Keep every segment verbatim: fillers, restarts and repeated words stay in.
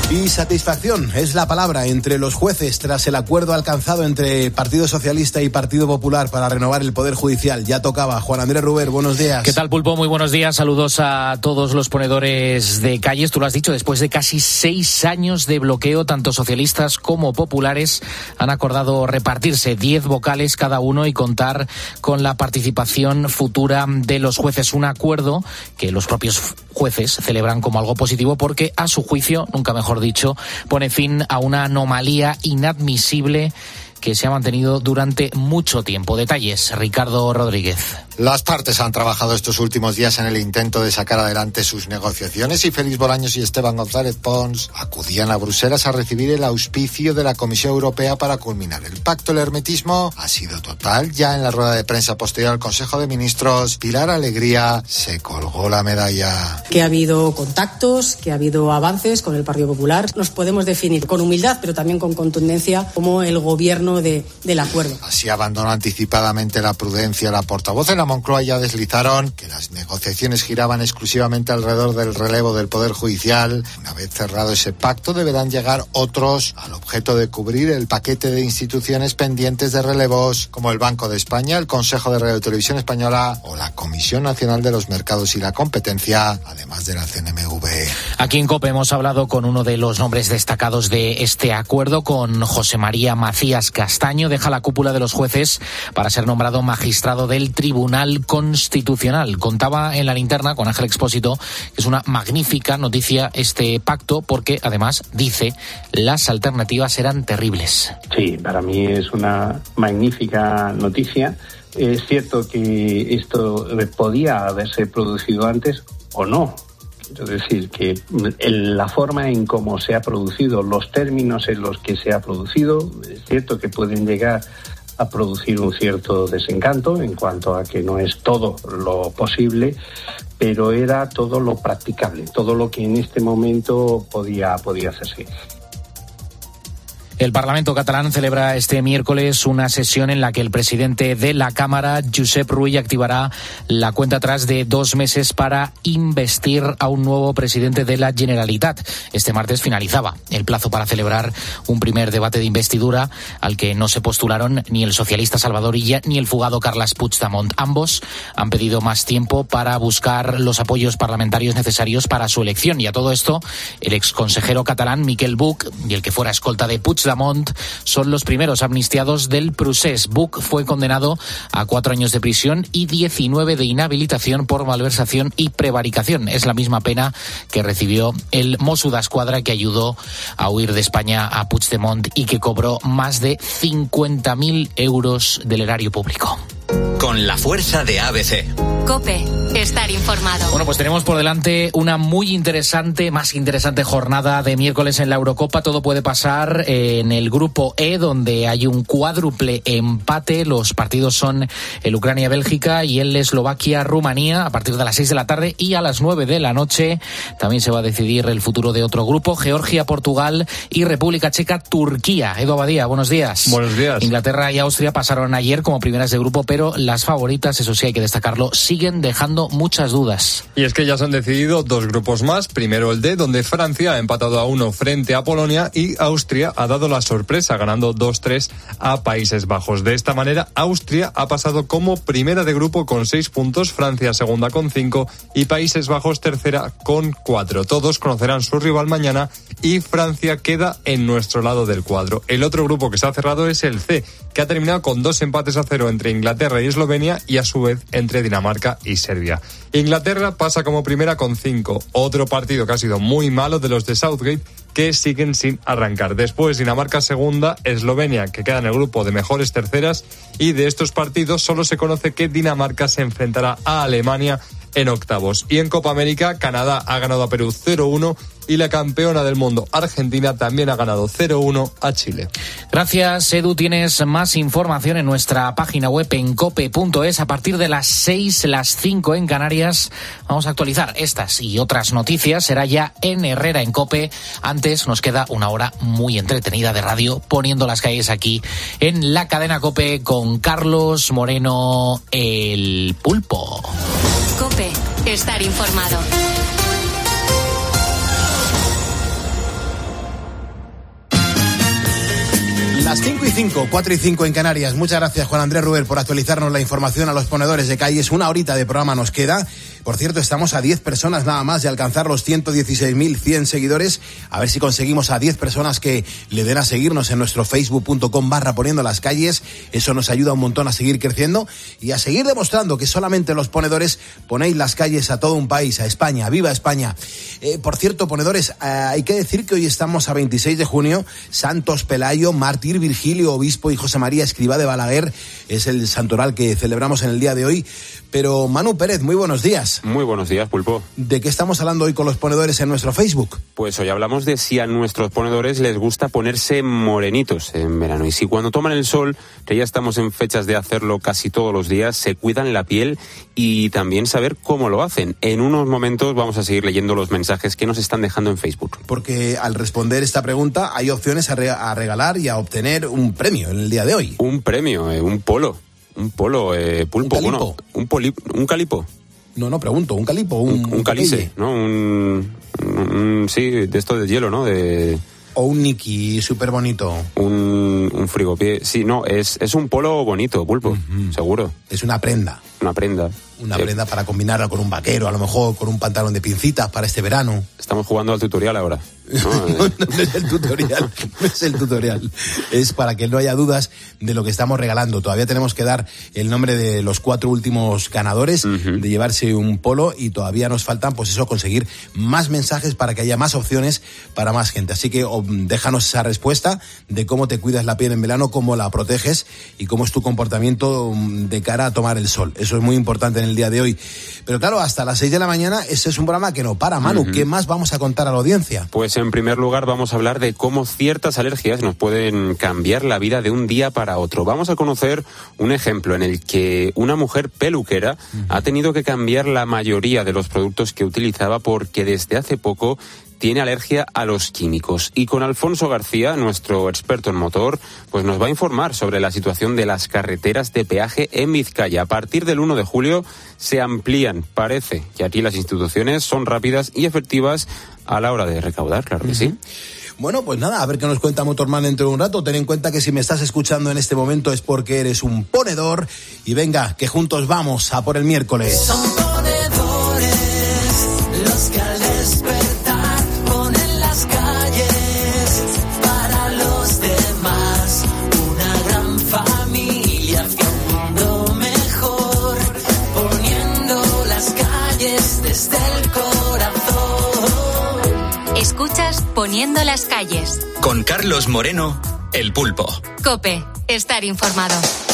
Y satisfacción es la palabra entre los jueces tras el acuerdo alcanzado entre Partido Socialista y Partido Popular para renovar el Poder Judicial. Ya tocaba. Juan Andrés Ruber, buenos días. ¿Qué tal, Pulpo? Muy buenos días. Saludos a todos los ponedores de calles. Tú lo has dicho, después de casi seis años de bloqueo, tanto socialistas como populares han acordado repartirse diez vocales cada uno y contar con la participación futura de los jueces. Un acuerdo que los propios jueces celebran como algo positivo porque, a su juicio, nunca mejor dicho, pone fin a una anomalía inadmisible que se ha mantenido durante mucho tiempo. Detalles, Ricardo Rodríguez. Las partes han trabajado estos últimos días en el intento de sacar adelante sus negociaciones y Félix Bolaños y Esteban González Pons acudían a Bruselas a recibir el auspicio de la Comisión Europea para culminar el pacto. El hermetismo ha sido total. Ya en la rueda de prensa posterior al Consejo de Ministros, Pilar Alegría se colgó la medalla. Que ha habido contactos, que ha habido avances con el Partido Popular. Nos podemos definir con humildad, pero también con contundencia, como el gobierno de, del acuerdo. Así abandonó anticipadamente la prudencia la portavoz. En la Moncloa ya deslizaron que las negociaciones giraban exclusivamente alrededor del relevo del Poder Judicial. Una vez cerrado ese pacto, deberán llegar otros al objeto de cubrir el paquete de instituciones pendientes de relevos, como el Banco de España, el Consejo de Radio y Televisión Española o la Comisión Nacional de los Mercados y la Competencia, además de la C N M V. Aquí en COPE hemos hablado con uno de los nombres destacados de este acuerdo, con José María Macías Castaño. Deja la cúpula de los jueces para ser nombrado magistrado del Tribunal Constitucional. Contaba en la linterna con Ángel Expósito que es una magnífica noticia este pacto porque, además, dice, las alternativas eran terribles. Sí, para mí es una magnífica noticia. Es cierto que esto podía haberse producido antes o no. Es decir, que la forma en cómo se ha producido, los términos en los que se ha producido, es cierto que pueden llegar a producir un cierto desencanto en cuanto a que no es todo lo posible, pero era todo lo practicable, todo lo que en este momento podía, podía hacerse. El Parlamento catalán celebra este miércoles una sesión en la que el presidente de la Cámara, Josep Rull, activará la cuenta atrás de dos meses para investir a un nuevo presidente de la Generalitat. Este martes finalizaba el plazo para celebrar un primer debate de investidura al que no se postularon ni el socialista Salvador Illa ni el fugado Carles Puigdemont. Ambos han pedido más tiempo para buscar los apoyos parlamentarios necesarios para su elección. Y a todo esto, el exconsejero catalán Miquel Buch y el que fuera escolta de Puigdemont son los primeros amnistiados del procés. Buch fue condenado a cuatro años de prisión y diecinueve de inhabilitación por malversación y prevaricación. Es la misma pena que recibió el Mosso d'Esquadra que ayudó a huir de España a Puigdemont y que cobró más de cincuenta mil euros del erario público. Con la fuerza de A B C. COPE, estar informado. Bueno, pues tenemos por delante una muy interesante, más interesante jornada de miércoles en la Eurocopa. Todo puede pasar en el grupo E, donde hay un cuádruple empate. Los partidos son el Ucrania-Bélgica y el Eslovaquia-Rumanía a partir de las seis de la tarde, y a las nueve de la noche también se va a decidir el futuro de otro grupo: Georgia-Portugal y República Checa-Turquía. Edu Abadía, buenos días. Buenos días. Inglaterra y Austria pasaron ayer como primeras de grupo, pero las favoritas, eso sí hay que destacarlo, siguen dejando muchas dudas. Y es que ya se han decidido dos grupos más. Primero el D, donde Francia ha empatado a uno frente a Polonia y Austria ha dado la sorpresa, ganando dos tres a Países Bajos. De esta manera, Austria ha pasado como primera de grupo con seis puntos, Francia segunda con cinco y Países Bajos tercera con cuatro. Todos conocerán su rival mañana y Francia queda en nuestro lado del cuadro. El otro grupo que se ha cerrado es el C, que ha terminado con dos empates a cero entre Inglaterra y Eslovenia y a su vez entre Dinamarca y Serbia. Inglaterra pasa como primera con cinco. Otro partido que ha sido muy malo de los de Southgate, que siguen sin arrancar. Después Dinamarca segunda, Eslovenia que queda en el grupo de mejores terceras, y de estos partidos solo se conoce que Dinamarca se enfrentará a Alemania en octavos. Y en Copa América, Canadá ha ganado a Perú cero uno y la campeona del mundo, Argentina, también ha ganado cero uno a Chile. Gracias, Edu. Tienes más información en nuestra página web en cope punto es. A partir de las seis, las cinco en Canarias, vamos a actualizar estas y otras noticias. Será ya en Herrera en COPE. Antes nos queda una hora muy entretenida de radio, poniendo las calles aquí en la cadena COPE con Carlos Moreno, el Pulpo. COPE, estar informado. cinco y cinco, cuatro y cinco en Canarias. Muchas gracias, Juan Andrés Ruber, por actualizarnos la información a los ponedores de calles. Una horita de programa nos queda. Por cierto, estamos a diez personas nada más de alcanzar los ciento dieciséis mil cien seguidores. A ver si conseguimos a diez personas que le den a seguirnos en nuestro facebook punto com barra poniendo las calles. Eso nos ayuda un montón a seguir creciendo y a seguir demostrando que solamente los ponedores ponéis las calles a todo un país, a España. ¡Viva España! Eh, por cierto, ponedores, eh, hay que decir que hoy estamos a veintiséis de junio. Santos Pelayo, mártir, Virgilio, obispo y José María Escrivá de Balaguer es el santoral que celebramos en el día de hoy. Pero Manu Pérez, muy buenos días. Muy buenos días, Pulpo. ¿De qué estamos hablando hoy con los ponedores en nuestro Facebook? Pues hoy hablamos de si a nuestros ponedores les gusta ponerse morenitos en verano. Y si cuando toman el sol, que ya estamos en fechas de hacerlo casi todos los días, se cuidan la piel y también saber cómo lo hacen. En unos momentos vamos a seguir leyendo los mensajes que nos están dejando en Facebook. Porque al responder esta pregunta hay opciones a, re- a regalar y a obtener un premio en el día de hoy. Un premio, eh, un polo. Un polo, eh, Pulpo. ¿Un calipo? Bueno, un, poli- un calipo. No, no, pregunto, un calipo, un... Un, un calice, ¿no? Un, un, un... Sí, de esto de hielo, ¿no? De... O un Niki súper bonito. Un, un frigopié. Sí, no, es, es un polo bonito, Pulpo, uh-huh. Seguro. Es una prenda. Una prenda. Una sí. prenda para combinarla con un vaquero, a lo mejor con un pantalón de pincitas para este verano. Estamos jugando al tutorial ahora. No, no, no es el tutorial, no es el tutorial. Es para que no haya dudas de lo que estamos regalando. Todavía tenemos que dar el nombre de los cuatro últimos ganadores, uh-huh. de llevarse un polo, y todavía nos faltan, pues eso, conseguir más mensajes para que haya más opciones para más gente. Así que oh, déjanos esa respuesta de cómo te cuidas la piel en verano, cómo la proteges y cómo es tu comportamiento de cara a tomar el sol. Eso es muy importante en el día de hoy. Pero claro, hasta las seis de la mañana, ese es un programa que no para. Manu, uh-huh. ¿qué más vamos a contar a la audiencia? Pues en primer lugar vamos a hablar de cómo ciertas alergias nos pueden cambiar la vida de un día para otro. Vamos a conocer un ejemplo en el que una mujer peluquera uh-huh. ha tenido que cambiar la mayoría de los productos que utilizaba porque desde hace poco tiene alergia a los químicos. Y con Alfonso García, nuestro experto en motor, pues nos va a informar sobre la situación de las carreteras de peaje en Vizcaya. A partir del uno de julio se amplían. Parece que aquí las instituciones son rápidas y efectivas a la hora de recaudar, claro que uh-huh. sí. Bueno, pues nada, a ver qué nos cuenta Motorman dentro de un rato. Ten en cuenta que si me estás escuchando en este momento es porque eres un ponedor. Y venga, que juntos vamos a por el miércoles. Son ponedores los que al despertar ponen las calles para los demás. Una gran familia hacia un mundo mejor, poniendo las calles desde el corazón. Escuchas Poniendo las calles. Con Carlos Moreno, El Pulpo. COPE, estar informado.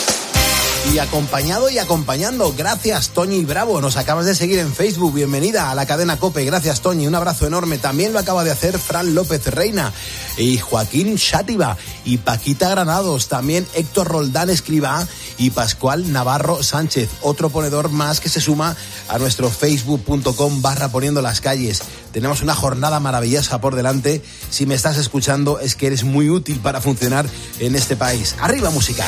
Y acompañado y acompañando. Gracias, Toñi Bravo. Nos acabas de seguir en Facebook. Bienvenida a la cadena COPE. Gracias, Toñi. Un abrazo enorme. También lo acaba de hacer Fran López Reina y Joaquín Xátiva y Paquita Granados. También Héctor Roldán Escribá y Pascual Navarro Sánchez. Otro ponedor más que se suma a nuestro facebook punto com barra poniendo las calles. Tenemos una jornada maravillosa por delante. Si me estás escuchando es que eres muy útil para funcionar en este país. ¡Arriba, música!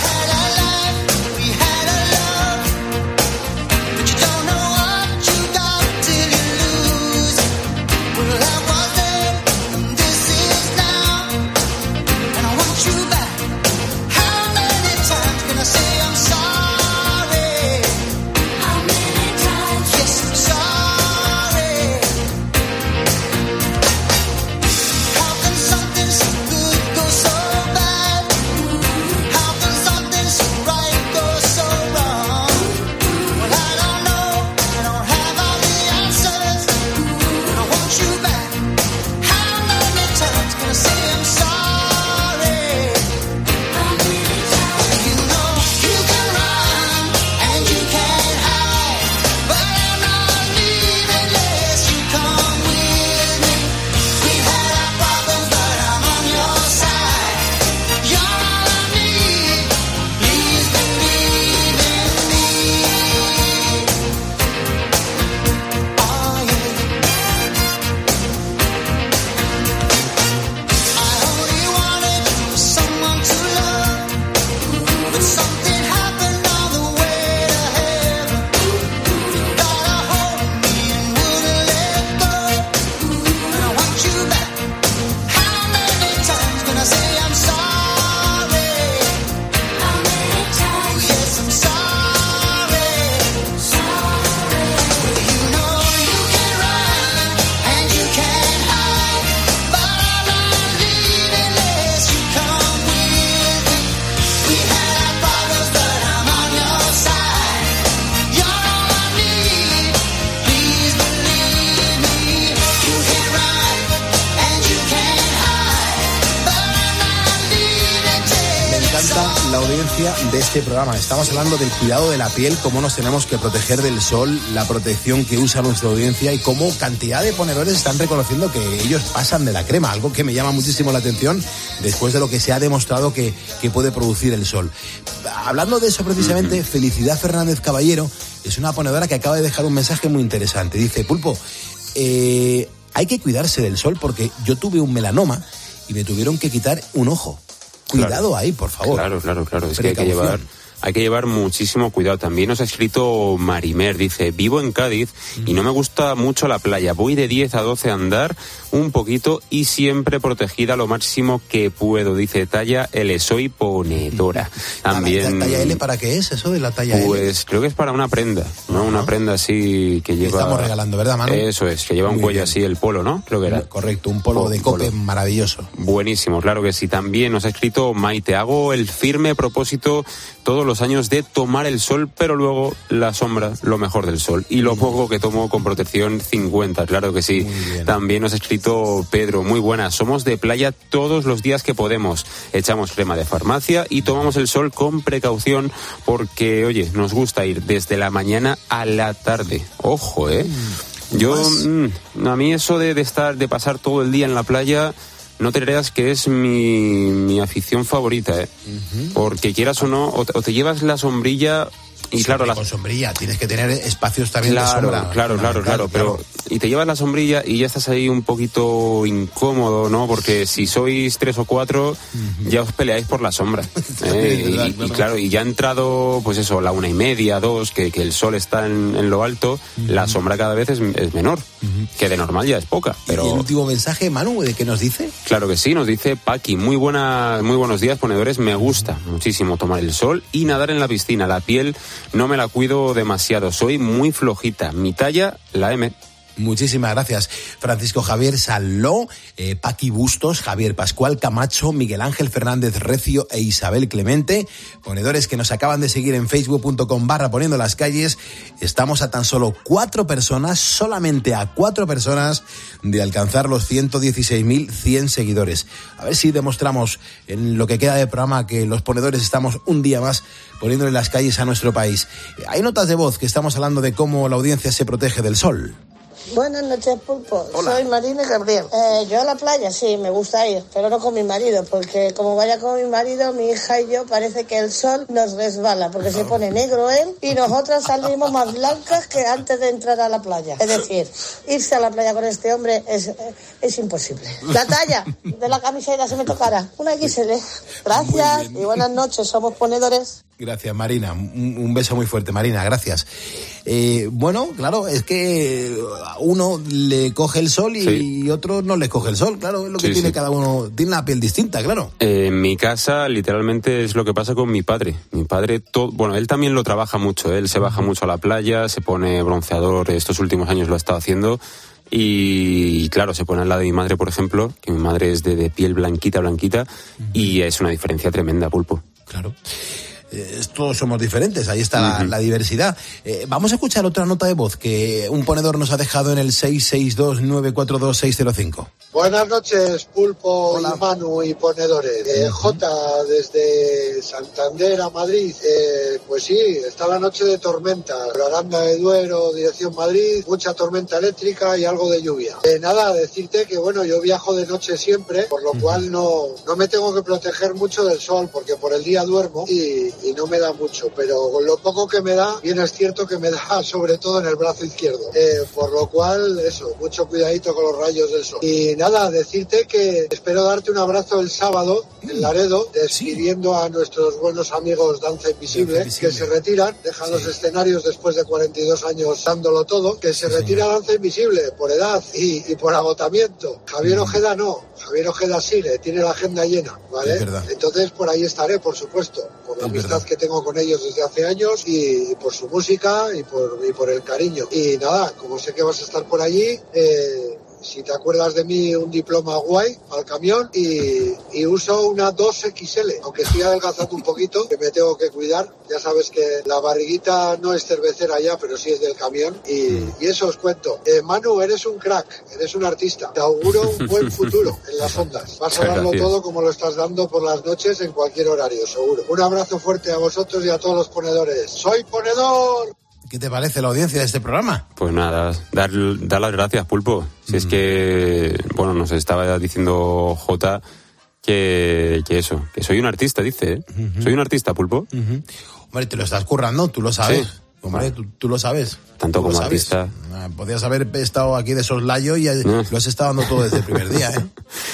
Something gusta la audiencia de este programa. Estamos hablando del cuidado de la piel, cómo nos tenemos que proteger del sol, la protección que usa nuestra audiencia y cómo cantidad de ponedores están reconociendo que ellos pasan de la crema, algo que me llama muchísimo la atención después de lo que se ha demostrado que, que puede producir el sol. Hablando de eso precisamente, Felicidad Fernández Caballero es una ponedora que acaba de dejar un mensaje muy interesante. Dice, Pulpo, eh, hay que cuidarse del sol porque yo tuve un melanoma y me tuvieron que quitar un ojo. Cuidado claro. ahí, por favor. Claro, claro, claro. Es que hay que llevar... Hay que llevar muchísimo cuidado. También nos ha escrito Marimer, dice, vivo en Cádiz y no me gusta mucho la playa. Voy de diez a doce a andar un poquito y siempre protegida lo máximo que puedo. Dice, talla L, soy ponedora. También... ¿La talla L para qué es eso de la talla pues, L? Pues creo que es para una prenda, ¿no? Uh-huh. Una prenda así que lleva... Estamos regalando, ¿verdad, Manu? Eso es, que lleva Muy un cuello bien. Así, el polo, ¿no? Creo que era. Correcto, un polo, polo de cope maravilloso. Buenísimo, claro que sí. También nos ha escrito Maite, hago el firme propósito todos los años de tomar el sol, pero luego la sombra, lo mejor del sol. Y lo poco que tomo con protección cincuenta, claro que sí. También nos ha escrito Pedro, muy buena, somos de playa todos los días que podemos. Echamos crema de farmacia y tomamos el sol con precaución porque, oye, nos gusta ir desde la mañana a la tarde. Ojo, ¿eh? Yo, mmm, a mí eso de, de estar, de pasar todo el día en la playa... No te creas que es mi, mi afición favorita, ¿eh? Uh-huh. Porque quieras o no, o te, o te llevas la sombrilla y claro... La... La... Con sombrilla, tienes que tener espacios también claro, de sombra. Claro, claro, claro, pero... Claro. Y te llevas la sombrilla y ya estás ahí un poquito incómodo, ¿no? Porque si sois tres o cuatro, uh-huh. ya os peleáis por la sombra. ¿eh? y, verdad, claro. y claro, y ya ha entrado, pues eso, la una y media, dos, que, que el sol está en, en lo alto, uh-huh. la sombra cada vez es, es menor, uh-huh. que de normal ya es poca. Pero... ¿Y el último mensaje, Manu, de qué nos dice? Claro que sí, nos dice Paqui, muy buena, muy buenos días, ponedores, me gusta muchísimo tomar el sol y nadar en la piscina. La piel no me la cuido demasiado, soy muy flojita, mi talla, la M. Muchísimas gracias. Francisco Javier Saló, eh, Paqui Bustos, Javier Pascual Camacho, Miguel Ángel Fernández Recio e Isabel Clemente, ponedores que nos acaban de seguir en facebook punto com barra poniendo las calles. Estamos a tan solo cuatro personas, solamente a cuatro personas de alcanzar los ciento dieciséis mil cien seguidores. A ver si demostramos en lo que queda de programa que los ponedores estamos un día más poniéndole las calles a nuestro país. Hay notas de voz que estamos hablando de cómo la audiencia se protege del sol. Buenas noches, Pulpo. Hola. Soy Marina Gabriel. Eh, yo a la playa sí, me gusta ir, pero no con mi marido, porque como vaya con mi marido, mi hija y yo parece que el sol nos resbala, porque se pone negro él y nosotras salimos más blancas que antes de entrar a la playa. Es decir, irse a la playa con este hombre es, es imposible. La talla de la camiseta se me tocará. Una equis ele. Gracias y buenas noches, somos ponedores. Gracias, Marina. Un, un beso muy fuerte, Marina. Gracias. Eh, bueno, claro, es que uno le coge el sol y sí. otro no le coge el sol. Claro, es lo que sí, tiene sí. cada uno. Tiene una piel distinta, claro. Eh, en mi casa, literalmente, es lo que pasa con mi padre. Mi padre, todo, bueno, él también lo trabaja mucho. Él se baja mucho a la playa, se pone bronceador. Estos últimos años lo ha estado haciendo. Y claro, se pone al lado de mi madre, por ejemplo, que mi madre es de, de piel blanquita, blanquita. Uh-huh. Y es una diferencia tremenda, Pulpo. Claro. Eh, todos somos diferentes, ahí está uh-huh. la, la diversidad. Eh, vamos a escuchar otra nota de voz que un ponedor nos ha dejado en el seis seis dos nueve cuatro dos seis cero cinco. Buenas noches, Pulpo. Hola. Y Manu y ponedores. Eh, Jota, desde Santander a Madrid. Eh, pues sí, está la noche de tormenta. Aranda de Duero, dirección Madrid, mucha tormenta eléctrica y algo de lluvia. Eh, nada, decirte que bueno, yo viajo de noche siempre, por lo uh-huh. cual no, no me tengo que proteger mucho del sol, porque por el día duermo y y no me da mucho, pero con lo poco que me da, bien es cierto que me da sobre todo en el brazo izquierdo, eh, por lo cual eso, mucho cuidadito con los rayos del sol. Y nada, decirte que espero darte un abrazo el sábado en Laredo, despidiendo sí. a nuestros buenos amigos Danza Invisible, Invisible. que se retiran, dejan sí. los escenarios después de cuarenta y dos años dándolo todo, que se sí, retira señor. Danza Invisible por edad y, y por agotamiento. Javier mm. Ojeda no, Javier Ojeda sigue, tiene la agenda llena, ¿vale? Entonces por ahí estaré, por supuesto, por la amistad que tengo con ellos desde hace años y, y por su música y por, y por el cariño. Y nada, como sé que vas a estar por allí, eh, si te acuerdas de mí, un diploma guay al camión y, y uso una dos equis ele, aunque estoy adelgazando un poquito, que me tengo que cuidar. Ya sabes que la barriguita no es cervecera ya, pero sí es del camión. Y, y eso os cuento. Eh, Manu, eres un crack, eres un artista. Te auguro un buen futuro en las ondas. Vas a darlo todo como lo estás dando por las noches en cualquier horario, seguro. Un abrazo fuerte a vosotros y a todos los ponedores. ¡Soy ponedor! ¿Qué te parece la audiencia de este programa? Pues nada, dar, dar las gracias, Pulpo. Si mm. es que, bueno, nos estaba diciendo Jota que, que eso, que soy un artista, dice, ¿eh? Uh-huh. Soy un artista, Pulpo. Uh-huh. Hombre, te lo estás currando, tú lo sabes. Sí. Hombre, tú, tú lo sabes. Tanto tú como artista. Podrías haber estado aquí de soslayo y no. Lo has estado dando todo desde el primer día, ¿eh?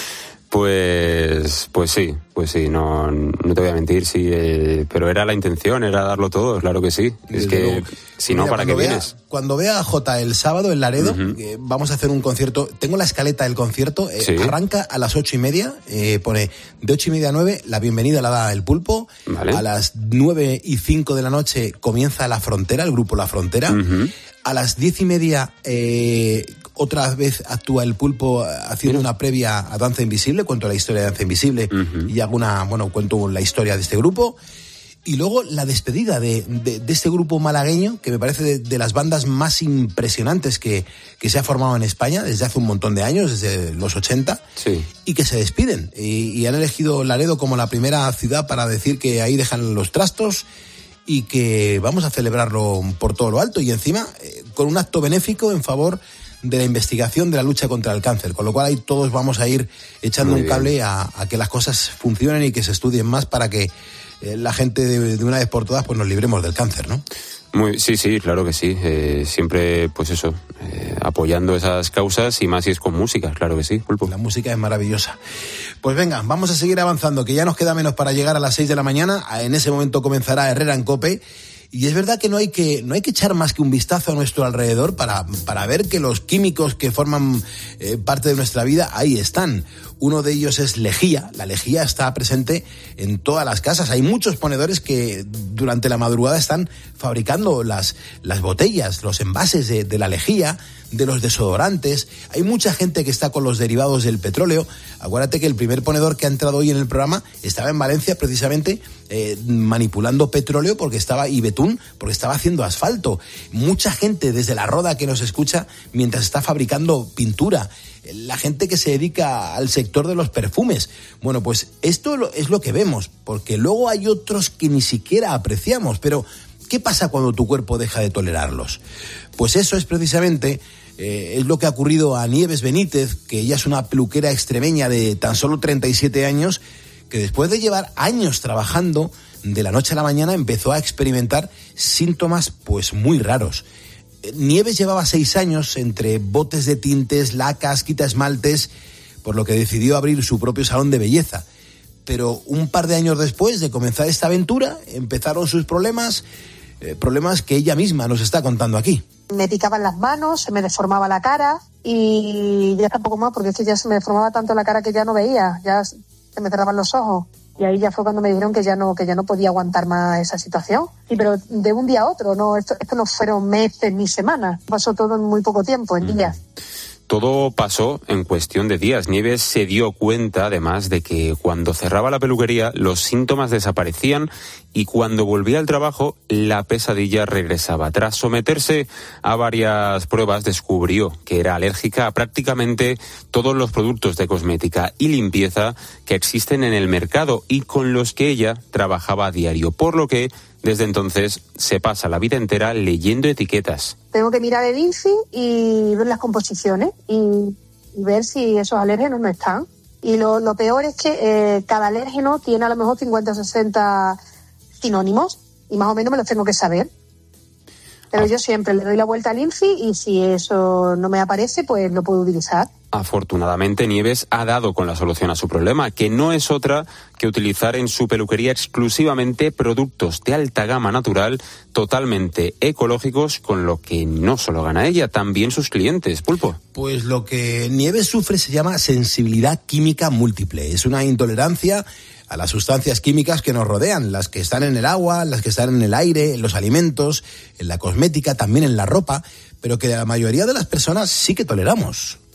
Pues, pues sí, pues sí, no, no te voy a mentir, sí, eh, pero era la intención, era darlo todo, claro que sí. Desde es que, luego, si no, ¿para qué vea, vienes? Cuando vea a Jota el sábado en Laredo, uh-huh. eh, vamos a hacer un concierto, tengo la escaleta del concierto, eh, ¿sí? Arranca a las ocho y media, eh, pone de ocho y media a nueve, la bienvenida la da el Pulpo, vale. A las nueve y cinco de la noche comienza La Frontera, el grupo La Frontera, uh-huh. A las diez y media, eh, otra vez actúa el Pulpo haciendo una previa a Danza Invisible, cuento la historia de Danza Invisible uh-huh. y hago una, bueno, cuento la historia de este grupo. Y luego la despedida de, de, de este grupo malagueño, que me parece de, de las bandas más impresionantes que, que se ha formado en España desde hace un montón de años, desde los ochenta, sí. Y que se despiden. Y, y han elegido Laredo como la primera ciudad para decir que ahí dejan los trastos y que vamos a celebrarlo por todo lo alto y encima eh, con un acto benéfico en favor de la investigación de la lucha contra el cáncer, con lo cual ahí todos vamos a ir echando Muy un cable bien. a, a que las cosas funcionen y que se estudien más para que eh, la gente de, de una vez por todas pues nos libremos del cáncer, ¿no? Muy, sí, sí, claro que sí. Eh, siempre, pues eso, eh, apoyando esas causas y más si es con música, claro que sí, Pulpo. La música es maravillosa. Pues venga, vamos a seguir avanzando, que ya nos queda menos para llegar a las seis de la mañana. En ese momento comenzará Herrera en COPE. Y es verdad que no hay que no hay que echar más que un vistazo a nuestro alrededor para, para ver que los químicos que forman eh, parte de nuestra vida ahí están. Uno de ellos es lejía. La lejía está presente en todas las casas. Hay muchos ponedores que durante la madrugada están fabricando las, las botellas, los envases de, de la lejía, de los desodorantes. Hay mucha gente que está con los derivados del petróleo. Acuérdate que el primer ponedor que ha entrado hoy en el programa estaba en Valencia precisamente eh, manipulando petróleo porque estaba y betún porque estaba haciendo asfalto. Mucha gente desde la Roda que nos escucha mientras está fabricando pintura. La gente que se dedica al sector de los perfumes. Bueno, pues esto es lo que vemos, porque luego hay otros que ni siquiera apreciamos. Pero, ¿qué pasa cuando tu cuerpo deja de tolerarlos? Pues eso es precisamente, eh, es lo que ha ocurrido a Nieves Benítez, que ella es una peluquera extremeña de tan solo treinta y siete años, que después de llevar años trabajando, de la noche a la mañana empezó a experimentar síntomas pues muy raros. Nieves llevaba seis años entre botes de tintes, lacas, quita esmaltes, por lo que decidió abrir su propio salón de belleza. Pero un par de años después de comenzar esta aventura, empezaron sus problemas, eh, problemas que ella misma nos está contando aquí. Me picaban las manos, se me deformaba la cara y ya tampoco más, porque es que ya se me deformaba tanto la cara que ya no veía, ya se me cerraban los ojos. Y ahí ya fue cuando me dijeron que ya no que ya no podía aguantar más esa situación. Sí, pero de un día a otro, no esto, esto no fueron meses ni semanas. Pasó todo en muy poco tiempo, en días. Todo pasó en cuestión de días. Nieves se dio cuenta, además, de que cuando cerraba la peluquería los síntomas desaparecían y cuando volvía al trabajo la pesadilla regresaba. Tras someterse a varias pruebas descubrió que era alérgica a prácticamente todos los productos de cosmética y limpieza que existen en el mercado y con los que ella trabajaba a diario, por lo que desde entonces se pasa la vida entera leyendo etiquetas. Tengo que mirar el I N S I y ver las composiciones y, y ver si esos alérgenos no están. Y lo, lo peor es que eh, cada alérgeno tiene a lo mejor cincuenta o sesenta sinónimos y más o menos me los tengo que saber. Pero ah. yo siempre le doy la vuelta al I N S I y si eso no me aparece, pues lo puedo utilizar. Afortunadamente, Nieves ha dado con la solución a su problema, que no es otra que utilizar en su peluquería exclusivamente productos de alta gama natural, totalmente ecológicos, con lo que no solo gana ella, también sus clientes. Pulpo. Pues lo que Nieves sufre se llama sensibilidad química múltiple. Es una intolerancia a las sustancias químicas que nos rodean, las que están en el agua, las que están en el aire, en los alimentos, en la cosmética, también en la ropa, pero que la mayoría de las personas sí que toleramos.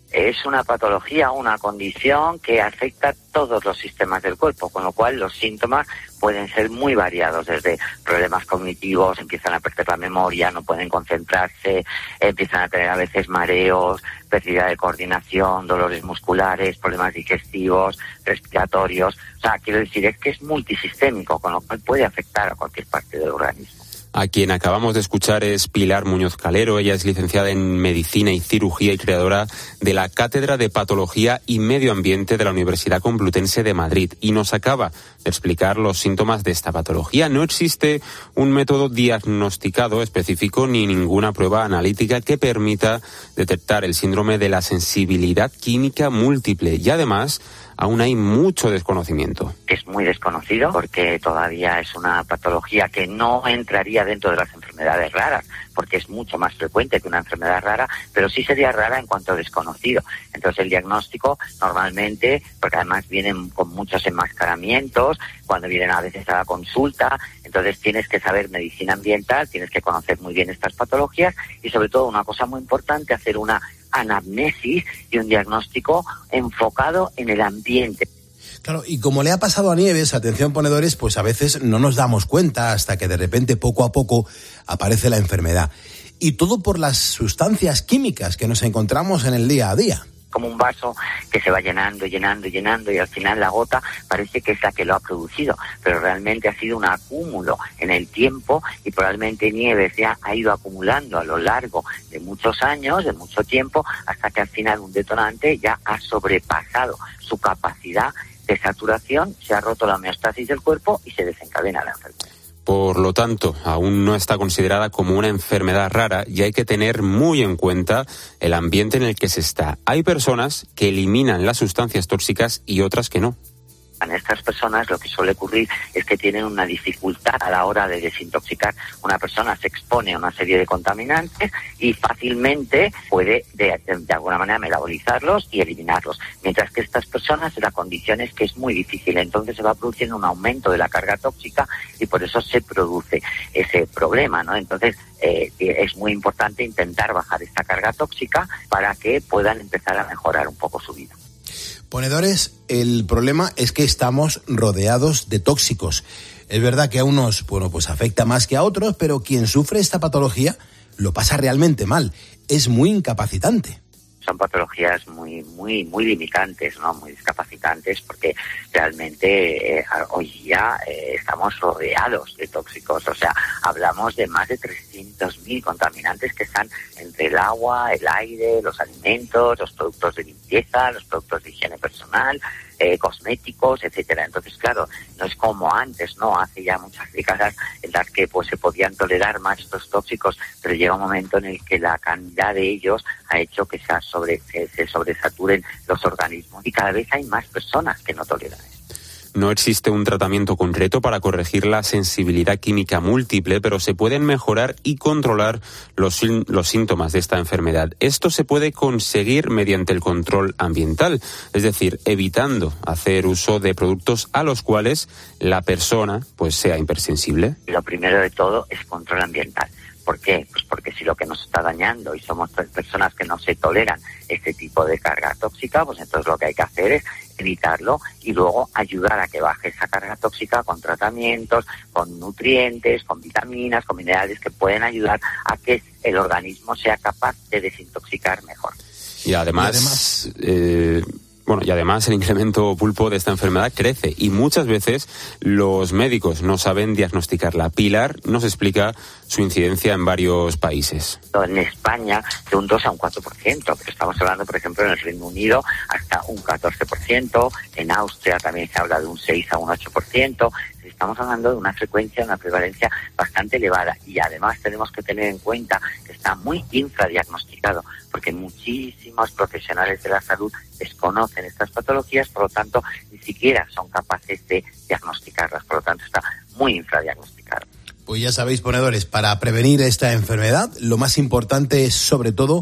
Es una patología, una condición que afecta a todos los sistemas del cuerpo, con lo cual los síntomas pueden ser muy variados, desde problemas cognitivos, empiezan a perder la memoria, no pueden concentrarse, empiezan a tener a veces mareos, pérdida de coordinación, dolores musculares, problemas digestivos, respiratorios. O sea, quiero decir, es que es multisistémico, con lo cual puede afectar a cualquier parte del organismo. A quien acabamos de escuchar es Pilar Muñoz Calero. Ella es licenciada en Medicina y Cirugía y creadora de la Cátedra de Patología y Medio Ambiente de la Universidad Complutense de Madrid. Y nos acaba de explicar los síntomas de esta patología. No existe un método diagnosticado específico ni ninguna prueba analítica que permita detectar el síndrome de la sensibilidad química múltiple. Y además, aún hay mucho desconocimiento. Es muy desconocido porque todavía es una patología que no entraría dentro de las enfermedades raras, porque es mucho más frecuente que una enfermedad rara, pero sí sería rara en cuanto a desconocido. Entonces el diagnóstico normalmente, porque además vienen con muchos enmascaramientos, cuando vienen a veces a la consulta, entonces tienes que saber medicina ambiental, tienes que conocer muy bien estas patologías y sobre todo una cosa muy importante, hacer una anamnesis y un diagnóstico enfocado en el ambiente. Claro, y como le ha pasado a Nieves, atención ponedores, pues a veces no nos damos cuenta hasta que de repente poco a poco aparece la enfermedad. Y todo por las sustancias químicas que nos encontramos en el día a día. Como un vaso que se va llenando, llenando, llenando y al final la gota parece que es la que lo ha producido, pero realmente ha sido un acúmulo en el tiempo y probablemente Nieves ya ha ido acumulando a lo largo de muchos años, de mucho tiempo, hasta que al final un detonante ya ha sobrepasado su capacidad de saturación, se ha roto la homeostasis del cuerpo y se desencadena la enfermedad. Por lo tanto, aún no está considerada como una enfermedad rara y hay que tener muy en cuenta el ambiente en el que se está. Hay personas que eliminan las sustancias tóxicas y otras que no. En estas personas lo que suele ocurrir es que tienen una dificultad a la hora de desintoxicar. Una persona se expone a una serie de contaminantes y fácilmente puede de, de, de alguna manera metabolizarlos y eliminarlos. Mientras que estas personas la condición es que es muy difícil, entonces se va produciendo un aumento de la carga tóxica y por eso se produce ese problema, ¿no? Entonces eh, es muy importante intentar bajar esta carga tóxica para que puedan empezar a mejorar un poco su vida. Ponedores, el problema es que estamos rodeados de tóxicos. Es verdad que a unos, bueno, pues afecta más que a otros, pero quien sufre esta patología lo pasa realmente mal. Es muy incapacitante. Son patologías muy muy muy limitantes, ¿no? Muy discapacitantes, porque realmente eh, hoy día eh, estamos rodeados de tóxicos. O sea, hablamos de más de trescientos mil contaminantes que están entre el agua, el aire, los alimentos, los productos de limpieza, los productos de higiene personal, eh, cosméticos, etcétera. Entonces, claro, no es como antes, ¿no? Hace ya muchas décadas en las que pues se podían tolerar más estos tóxicos, pero llega un momento en el que la cantidad de ellos ha hecho que se, sobre, se, se sobresaturen los organismos y cada vez hay más personas que no toleran esto. No existe un tratamiento concreto para corregir la sensibilidad química múltiple, pero se pueden mejorar y controlar los, los síntomas de esta enfermedad. Esto se puede conseguir mediante el control ambiental, es decir, evitando hacer uso de productos a los cuales la persona pues sea hipersensible. Lo primero de todo es control ambiental. ¿Por qué? Pues porque si lo que nos está dañando y somos personas que no se toleran este tipo de carga tóxica, pues entonces lo que hay que hacer es evitarlo y luego ayudar a que baje esa carga tóxica con tratamientos, con nutrientes, con vitaminas, con minerales que pueden ayudar a que el organismo sea capaz de desintoxicar mejor. Y además... Y además eh... Bueno, y además el incremento pulpo de esta enfermedad crece y muchas veces los médicos no saben diagnosticarla. Pilar nos explica su incidencia en varios países. En España de un dos a un cuatro por ciento, pero estamos hablando, por ejemplo, en el Reino Unido hasta un catorce por ciento, en Austria también se habla de un seis a un ocho por ciento. Estamos hablando de una frecuencia, una prevalencia bastante elevada y además tenemos que tener en cuenta que está muy infradiagnosticado porque muchísimos profesionales de la salud desconocen estas patologías, por lo tanto ni siquiera son capaces de diagnosticarlas, por lo tanto está muy infradiagnosticado. Pues ya sabéis, ponedores, para prevenir esta enfermedad lo más importante es sobre todo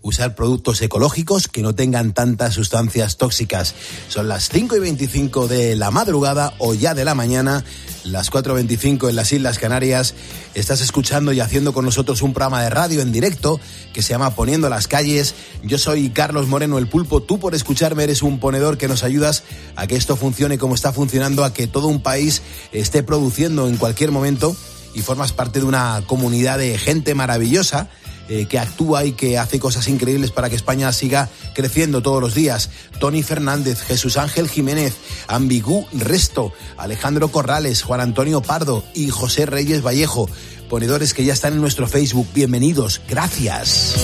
usar productos ecológicos que no tengan tantas sustancias tóxicas. Son las cinco y veinticinco de la madrugada o ya de la mañana, las cuatro y veinticinco en las Islas Canarias. Estás escuchando y haciendo con nosotros un programa de radio en directo que se llama Poniendo las Calles. Yo soy Carlos Moreno, el Pulpo. Tú, por escucharme, eres un ponedor que nos ayudas a que esto funcione como está funcionando, a que todo un país esté produciendo en cualquier momento, y formas parte de una comunidad de gente maravillosa eh, que actúa y que hace cosas increíbles para que España siga creciendo todos los días. Tony Fernández, Jesús Ángel Jiménez, Ambigú Resto, Alejandro Corrales, Juan Antonio Pardo y José Reyes Vallejo, ponedores que ya están en nuestro Facebook. Bienvenidos, gracias.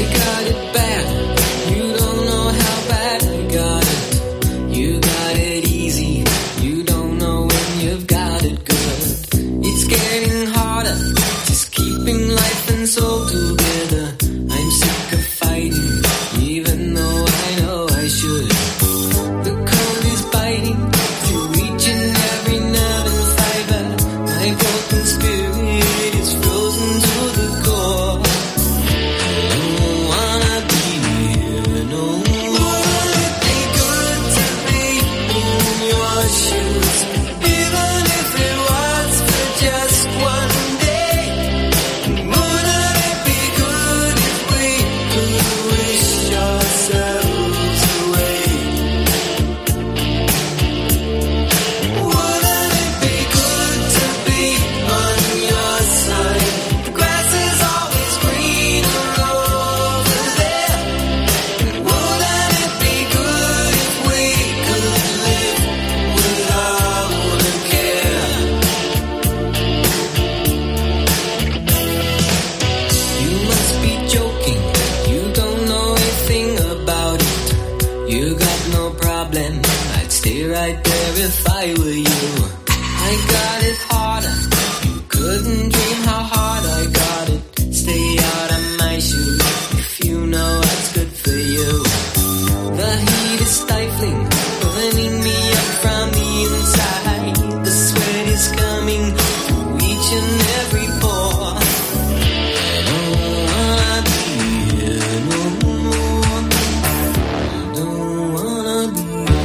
So together, I'm sick of fighting, even though I know I should. The cold is biting, through each and every nerve and fiber. My broken spirit is frozen to the core. I don't wanna be here no more. Would it be good to be in your shoes, even if it was for just one day? Right there if I were you. I got it harder. You couldn't dream how hard I got it. Stay out of my shoes if you know what's good for you. The heat is stifling, burning me up from the inside. The sweat is coming through each and every pore. I don't wanna be here no more. I don't wanna be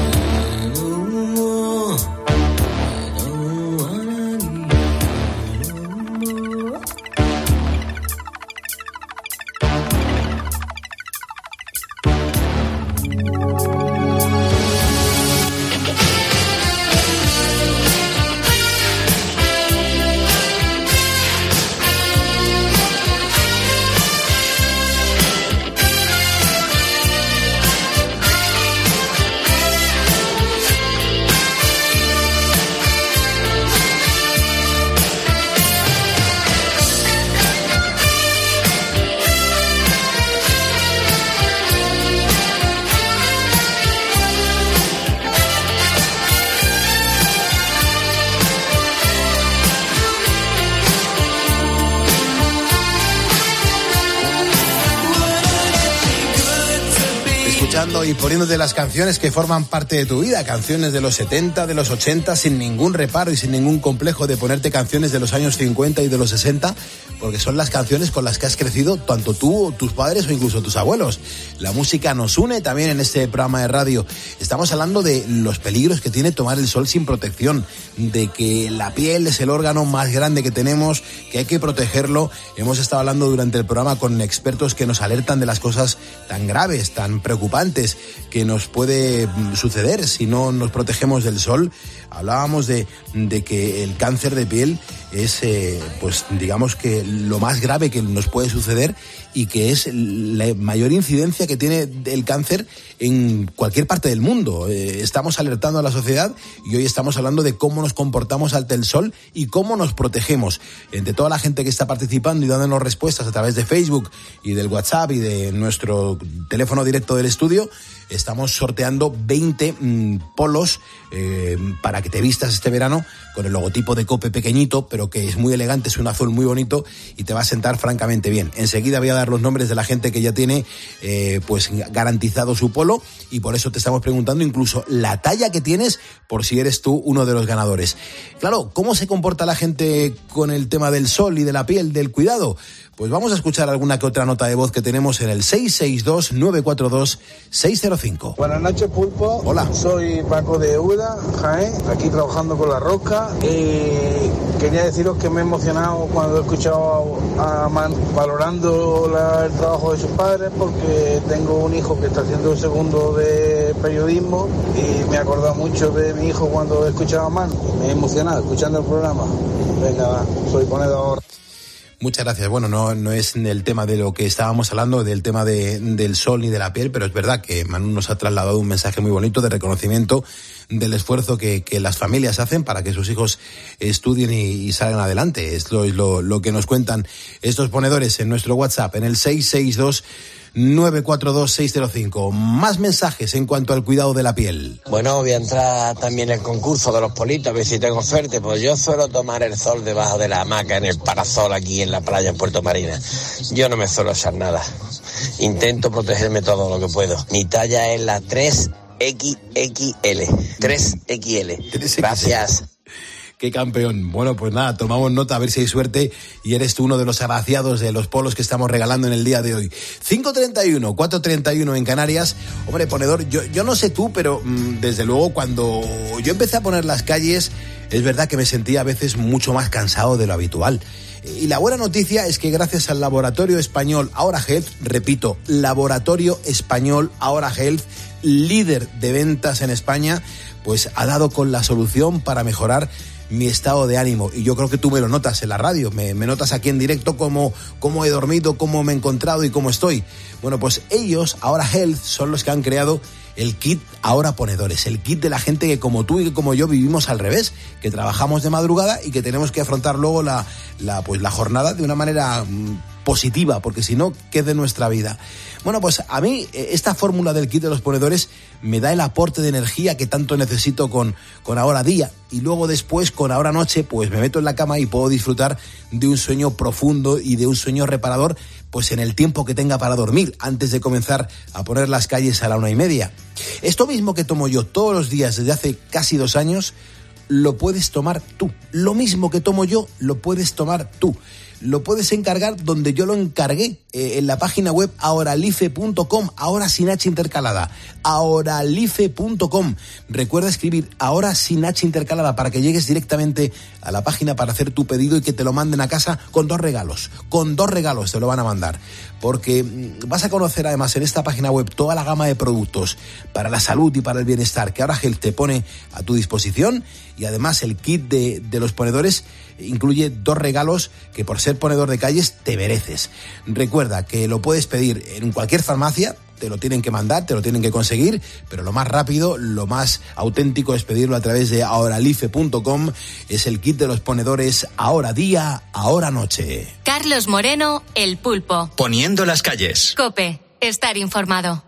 y poniéndote las canciones que forman parte de tu vida, canciones de los setenta, de los ochenta, sin ningún reparo y sin ningún complejo de ponerte canciones de los años cincuenta y de los sesenta, porque son las canciones con las que has crecido tanto tú, tus padres o incluso tus abuelos. La música nos une también en este programa de radio. Estamos hablando de los peligros que tiene tomar el sol sin protección, de que la piel es el órgano más grande que tenemos, que hay que protegerlo. Hemos estado hablando durante el programa con expertos que nos alertan de las cosas tan graves, tan preocupantes que nos puede suceder si no nos protegemos del sol. Hablábamos de, de que el cáncer de piel es, eh, pues digamos que lo más grave que nos puede suceder y que es la mayor incidencia que tiene el cáncer en cualquier parte del mundo. Eh, estamos alertando a la sociedad y hoy estamos hablando de cómo nos comportamos ante el sol y cómo nos protegemos. Entre toda la gente que está participando y dándonos respuestas a través de Facebook y del WhatsApp y de nuestro teléfono directo del estudio, estamos sorteando veinte mmm, polos eh, para que te vistas este verano con el logotipo de COPE pequeñito, pero pero que es muy elegante, es un azul muy bonito y te va a sentar francamente bien. Enseguida voy a dar los nombres de la gente que ya tiene eh, pues garantizado su polo, y por eso te estamos preguntando incluso la talla que tienes, por si eres tú uno de los ganadores. Claro, ¿cómo se comporta la gente con el tema del sol y de la piel, del cuidado? Pues vamos a escuchar alguna que otra nota de voz que tenemos en el seis seis dos, nueve cuatro dos, seis cero cinco. Buenas noches, Pulpo. Hola. Soy Paco de Úbeda, Jaén, aquí trabajando con la rosca. Y quería deciros que me he emocionado cuando he escuchado a Man valorando la, el trabajo de sus padres, porque tengo un hijo que está haciendo un segundo de periodismo y me he acordado mucho de mi hijo cuando he escuchado a Man. Me he emocionado escuchando el programa. Venga, soy ponedor. Muchas gracias. Bueno, no, no es el tema de lo que estábamos hablando, del tema de, del sol ni de la piel, pero es verdad que Manu nos ha trasladado un mensaje muy bonito de reconocimiento del esfuerzo que, que las familias hacen para que sus hijos estudien y, y salgan adelante. Esto es lo, lo que nos cuentan estos ponedores en nuestro WhatsApp, en el seis seis dos, nueve cuatro dos, seis cero cinco. Más mensajes en cuanto al cuidado de la piel. Bueno, voy a entrar también en el concurso de los politos, a ver si tengo suerte. Pues yo suelo tomar el sol debajo de la hamaca en el parasol aquí en la playa en Puerto Marina. Yo no me suelo echar nada. Intento protegerme todo lo que puedo. Mi talla es la tres equis equis ele. tres equis ele. Gracias. Qué campeón. Bueno, pues nada, tomamos nota a ver si hay suerte y eres tú uno de los agraciados de los polos que estamos regalando en el día de hoy. cinco treinta y uno, cuatro treinta y uno en Canarias. Hombre, ponedor, yo, yo no sé tú, pero mmm, desde luego cuando yo empecé a poner las calles, es verdad que me sentía a veces mucho más cansado de lo habitual. Y la buena noticia es que gracias al Laboratorio Español Ahora Health, repito, Laboratorio Español Ahora Health, líder de ventas en España, pues ha dado con la solución para mejorar mi estado de ánimo. Y yo creo que tú me lo notas en la radio, me, me notas aquí en directo cómo, cómo he dormido, cómo me he encontrado y cómo estoy. Bueno, pues ellos, Ahora Health, son los que han creado el kit Ahora Ponedores, el kit de la gente que como tú y que como yo vivimos al revés, que trabajamos de madrugada y que tenemos que afrontar luego la, la, pues la jornada de una manera mmm, positiva, porque si no, ¿qué es de nuestra vida? Bueno, pues a mí esta fórmula del kit de los ponedores me da el aporte de energía que tanto necesito con, con Ahora Día, y luego después con Ahora Noche pues me meto en la cama y puedo disfrutar de un sueño profundo y de un sueño reparador pues en el tiempo que tenga para dormir, antes de comenzar a poner las calles a la una y media. Esto mismo que tomo yo todos los días desde hace casi dos años, lo puedes tomar tú. Lo mismo que tomo yo, lo puedes tomar tú. Lo puedes encargar donde yo lo encargué, eh, en la página web ahoralife punto com, ahora sin H intercalada, ahoralife punto com. Recuerda escribir ahora sin H intercalada para que llegues directamente a la página para hacer tu pedido y que te lo manden a casa con dos regalos. Con dos regalos te lo van a mandar, porque vas a conocer además en esta página web toda la gama de productos para la salud y para el bienestar que Ahora Health te pone a tu disposición, y además el kit de, de los ponedores incluye dos regalos que por ser ponedor de calles te mereces. Recuerda que lo puedes pedir en cualquier farmacia, te lo tienen que mandar, te lo tienen que conseguir, pero lo más rápido, lo más auténtico es pedirlo a través de ahoralife punto com. Es el kit de los ponedores Ahora Día, Ahora Noche. Carlos Moreno, El Pulpo. Poniendo las calles. COPE, estar informado.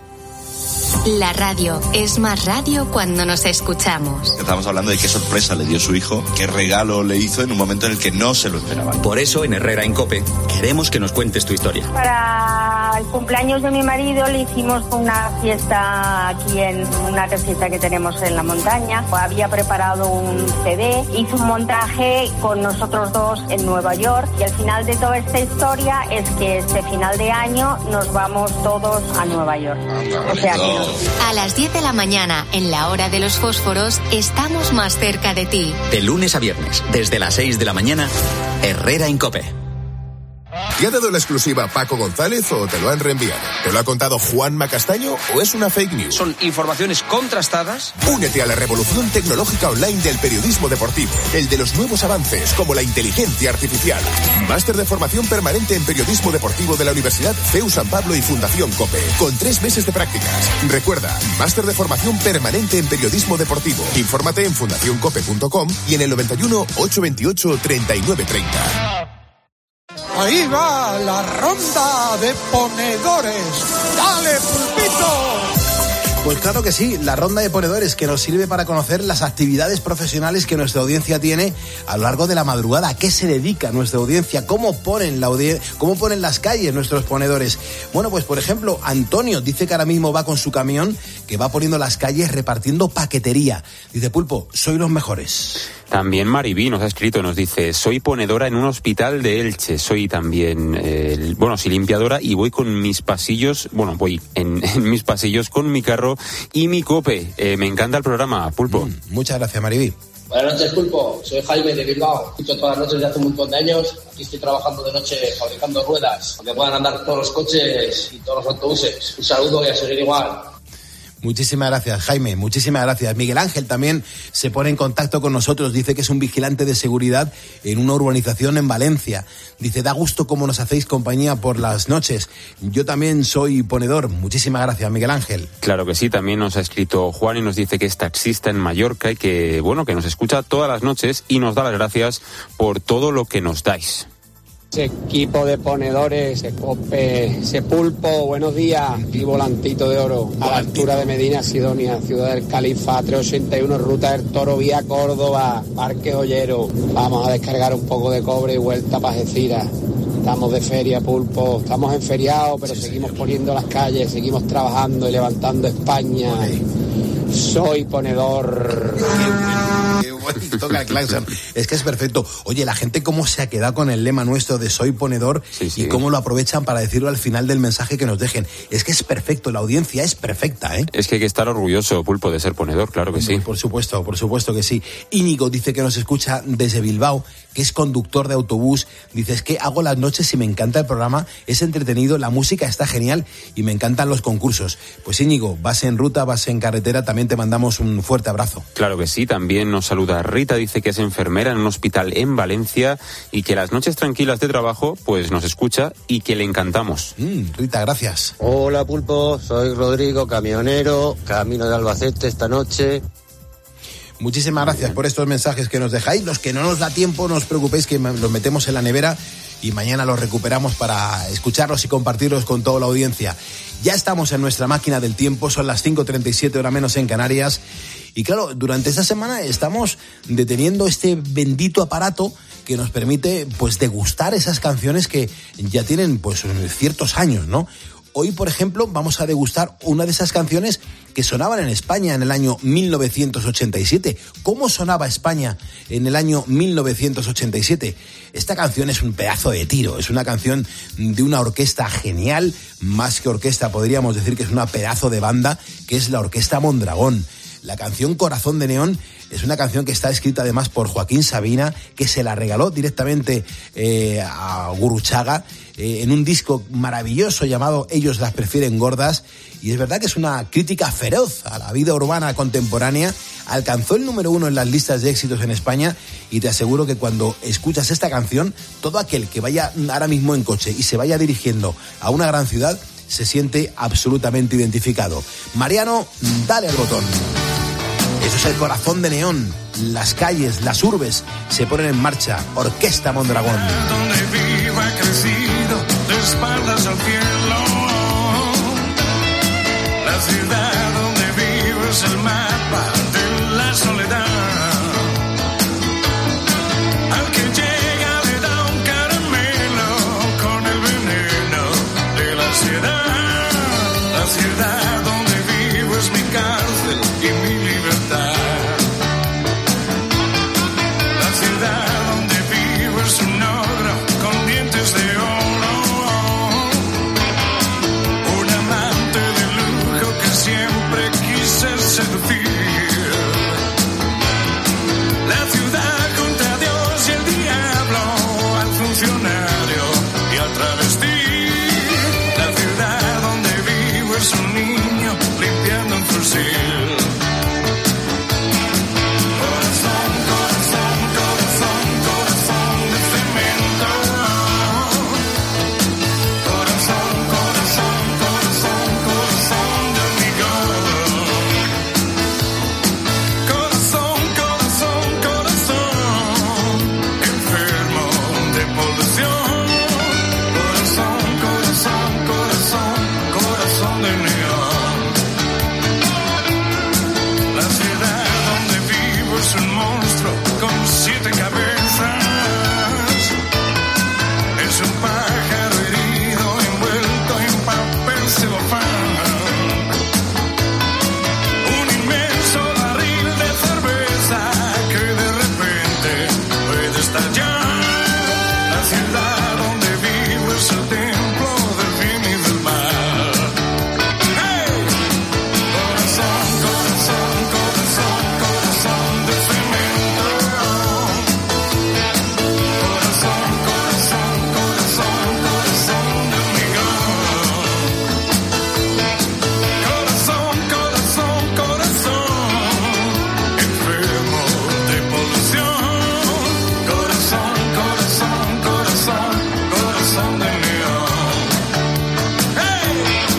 La radio es más radio cuando nos escuchamos. Estamos hablando de qué sorpresa le dio su hijo, qué regalo le hizo en un momento en el que no se lo esperaba. Por eso en Herrera en COPE queremos que nos cuentes tu historia. Para el cumpleaños de mi marido le hicimos una fiesta aquí en una casita que tenemos en la montaña. Había preparado un C D, hizo un montaje con nosotros dos en Nueva York, y al final de toda esta historia es que este final de año nos vamos todos a Nueva York. O sea que a las diez de la mañana, en la hora de los fósforos, estamos más cerca de ti. De lunes a viernes, desde las seis de la mañana, Herrera en COPE. ¿Te ha dado la exclusiva Paco González o te lo han reenviado? ¿Te lo ha contado Juanma Castaño o es una fake news? Son informaciones contrastadas. Únete a la revolución tecnológica online del periodismo deportivo, el de los nuevos avances como la inteligencia artificial. Máster de formación permanente en periodismo deportivo de la Universidad C E U San Pablo y Fundación COPE, con tres meses de prácticas. Recuerda, máster de formación permanente en periodismo deportivo. Infórmate en fundación cope punto com y en el noventa y uno, ochocientos veintiocho, treinta y nueve treinta. Ahí va la ronda de ponedores. ¡Dale, Pulpito! Pues claro que sí, la ronda de ponedores que nos sirve para conocer las actividades profesionales que nuestra audiencia tiene a lo largo de la madrugada. ¿A qué se dedica nuestra audiencia? ¿Cómo ponen la audien- cómo ponen las calles nuestros ponedores? Bueno, pues por ejemplo, Antonio dice que ahora mismo va con su camión, que va poniendo las calles repartiendo paquetería. Dice, Pulpo, soy los mejores. También Maribí nos ha escrito, nos dice, soy ponedora en un hospital de Elche, soy también, eh, bueno, sí, limpiadora y voy con mis pasillos, bueno, voy en, en mis pasillos con mi carro y mi cope. Eh, me encanta el programa, Pulpo. Mm, muchas gracias, Maribí. Buenas noches, Pulpo. Soy Jaime de Bilbao. Escucho todas las noches desde hace un montón de años. Aquí estoy trabajando de noche fabricando ruedas, para que puedan andar todos los coches y todos los autobuses. Un saludo y a seguir igual. Muchísimas gracias, Jaime, muchísimas gracias. Miguel Ángel también se pone en contacto con nosotros, dice que es un vigilante de seguridad en una urbanización en Valencia. Dice, da gusto cómo nos hacéis compañía por las noches. Yo también soy ponedor. Muchísimas gracias, Miguel Ángel. Claro que sí, también nos ha escrito Juan y nos dice que es taxista en Mallorca y que, bueno, que nos escucha todas las noches y nos da las gracias por todo lo que nos dais. Ese equipo de ponedores, ese cope, ese Pulpo, buenos días, y volantito de oro, a la altura de Medina Sidonia, Ciudad del Califa, trescientos ochenta y uno, Ruta del Toro, vía Córdoba, Parque Ollero. Vamos a descargar un poco de cobre y vuelta para Algeciras. Estamos de feria, Pulpo, estamos en feriado, pero seguimos poniendo las calles, seguimos trabajando y levantando España. Soy ponedor. Qué bueno, toca el claxon. Es que es perfecto. Oye, la gente cómo se ha quedado con el lema nuestro de soy ponedor sí, sí. y cómo lo aprovechan para decirlo al final del mensaje que nos dejen. Es que es perfecto, la audiencia es perfecta, ¿eh? Es que hay que estar orgulloso, Pulpo, de ser ponedor, claro que sí. Por supuesto, por supuesto que sí. Íñigo dice que nos escucha desde Bilbao, que es conductor de autobús. Dice, es que hago las noches y me encanta el programa, es entretenido, la música está genial y me encantan los concursos. Pues Íñigo, vas en ruta, vas en carretera, también te mandamos un fuerte abrazo. Claro que sí, también nos saluda Rita, dice que es enfermera en un hospital en Valencia y que las noches tranquilas de trabajo pues nos escucha y que le encantamos. Mm, Rita, gracias. Hola, Pulpo, soy Rodrigo, camionero, camino de Albacete esta noche. Muchísimas gracias por estos mensajes que nos dejáis. Los que no nos da tiempo, no os preocupéis que los metemos en la nevera y mañana los recuperamos para escucharlos y compartirlos con toda la audiencia. Ya estamos en nuestra máquina del tiempo, son las cinco treinta y siete, hora menos en Canarias. Y claro, durante esta semana estamos deteniendo este bendito aparato que nos permite pues degustar esas canciones que ya tienen pues ciertos años, ¿no? Hoy, por ejemplo, vamos a degustar una de esas canciones que sonaban en España en el año mil novecientos ochenta y siete. ¿Cómo sonaba España en el año mil novecientos ochenta y siete? Esta canción es un pedazo de tiro, es una canción de una orquesta genial, más que orquesta podríamos decir que es una pedazo de banda, que es la Orquesta Mondragón. La canción Corazón de Neón es una canción que está escrita además por Joaquín Sabina, que se la regaló directamente eh, a Gurruchaga eh, en un disco maravilloso llamado Ellos las prefieren gordas. Y es verdad que es una crítica feroz a la vida urbana contemporánea. Alcanzó el número uno en las listas de éxitos en España y te aseguro que cuando escuchas esta canción, todo aquel que vaya ahora mismo en coche y se vaya dirigiendo a una gran ciudad se siente absolutamente identificado. Mariano, dale al botón. Eso es el Corazón de Neón. Las calles, las urbes se ponen en marcha. Orquesta Mondragón. Donde vivo he crecido de espaldas al cielo. La ciudad donde vivo es el mapa de la soledad. Al que llega le da un caramelo con el veneno de la ciudad. La ciudad donde vivo es mi cárcel y mi libertad. La ciudad donde vivo es un ogro con dientes de oro. Un amante de lujo que siempre quise seducir. es un monstruo con siete cabezas. Es un pájaro herido envuelto en papel celofán. Un inmenso barril de cerveza que de repente puede estallar. La ciudad donde vivo es el templo del bien y del mal. ¡Hey! Corazón, corazón, corazón, corazón de cemento. Corazón, corazón, corazón, corazón de hormigón. Corazón, corazón, corazón, enfermo de polución. Corazón, corazón, corazón, corazón de león. ¡Hey!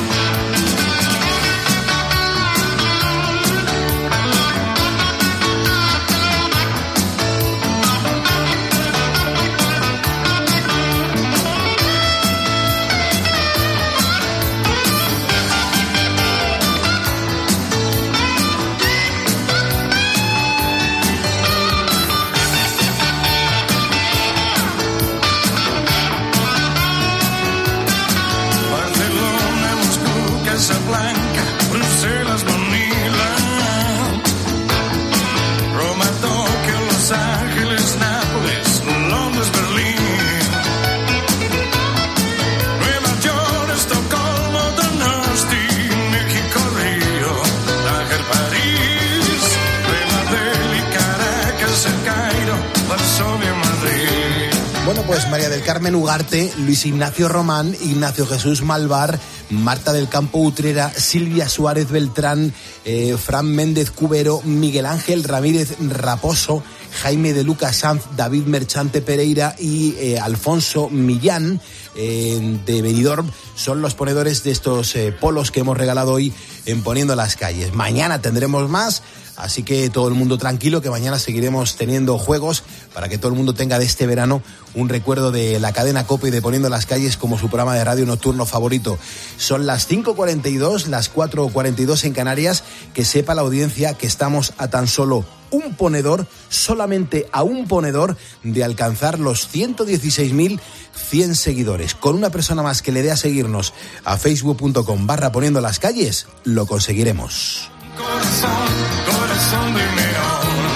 Barcelona, Moscú, Casablanca, Bruselas, Manila, Roma, Tokio, Los Ángeles, Nápoles, Londres, Berlín, Nueva York, Estocolmo, Donosti, México, Río, Tánger, París, Nueva Delhi, Caracas, El Cairo, Varsovia, Madrid. Bueno, pues María del Carmen Ugarte, Luis Ignacio Román, Ignacio Jesús Malvar, Marta del Campo Utrera, Silvia Suárez Beltrán, eh, Fran Méndez Cubero, Miguel Ángel Ramírez Raposo, Jaime de Lucas Sanz, David Merchante Pereira y eh, Alfonso Millán eh, de Benidorm son los ponedores de estos eh, polos que hemos regalado hoy en Poniendo las Calles. Mañana tendremos más. Así que todo el mundo tranquilo, que mañana seguiremos teniendo juegos para que todo el mundo tenga de este verano un recuerdo de la cadena COPE y de Poniendo las Calles como su programa de radio nocturno favorito. Son las cinco cuarenta y dos, las cuatro cuarenta y dos en Canarias. Que sepa la audiencia que estamos a tan solo un ponedor, solamente a un ponedor de alcanzar los ciento dieciséis mil cien seguidores. Con una persona más que le dé a seguirnos a facebook.com barra Poniendo las Calles, lo conseguiremos. Corazón, corazón de león.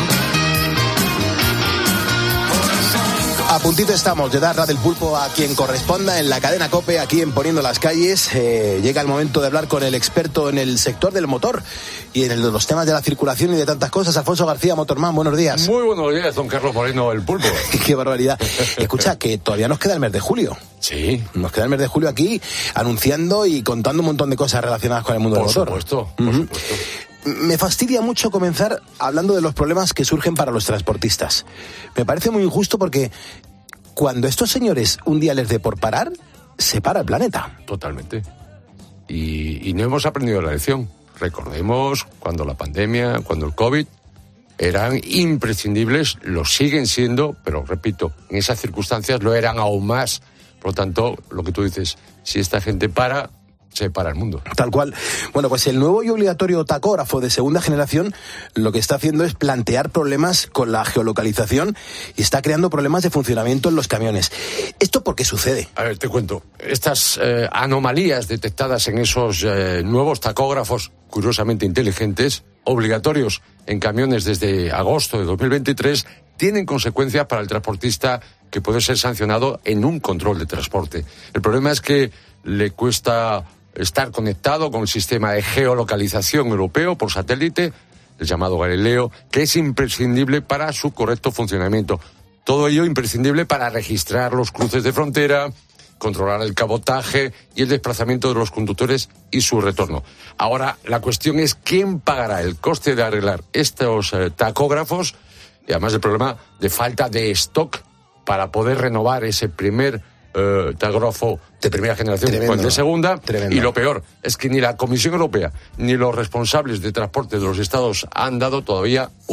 A puntito estamos de dar la del pulpo a quien corresponda en la cadena COPE, aquí en Poniendo las Calles. Eh, llega el momento de hablar con el experto en el sector del motor y en el de los temas de la circulación y de tantas cosas. Alfonso García, Motorman, buenos días. Muy buenos días, don Carlos Moreno, el pulpo. Qué barbaridad. Escucha, que todavía nos queda el mes de julio. Sí. Nos queda el mes de julio aquí anunciando y contando un montón de cosas relacionadas con el mundo Por del motor. supuesto, por Uh-huh. supuesto. Me fastidia mucho comenzar hablando de los problemas que surgen para los transportistas. Me parece muy injusto porque cuando estos señores un día les dé por parar, se para el planeta. Totalmente. Y, y no hemos aprendido la lección. Recordemos cuando la pandemia, cuando el COVID eran imprescindibles, lo siguen siendo, pero repito, en esas circunstancias lo eran aún más. Por lo tanto, lo que tú dices, si esta gente para, se para el mundo. Tal cual. Bueno, pues el nuevo y obligatorio tacógrafo de segunda generación lo que está haciendo es plantear problemas con la geolocalización y está creando problemas de funcionamiento en los camiones. ¿Esto por qué sucede? A ver, te cuento. Estas eh, anomalías detectadas en esos eh, nuevos tacógrafos, curiosamente inteligentes, obligatorios en camiones desde agosto de dos mil veintitrés, tienen consecuencias para el transportista que puede ser sancionado en un control de transporte. El problema es que le cuesta estar conectado con el sistema de geolocalización europeo por satélite, el llamado Galileo, que es imprescindible para su correcto funcionamiento. Todo ello imprescindible para registrar los cruces de frontera, controlar el cabotaje y el desplazamiento de los conductores y su retorno. Ahora, la cuestión es quién pagará el coste de arreglar estos eh, tacógrafos y además el problema de falta de stock para poder renovar ese primer Uh, tacógrafo de primera generación Tremendo. con de segunda. Tremendo. Y lo peor es que ni la Comisión Europea ni los responsables de transporte de los estados han dado todavía una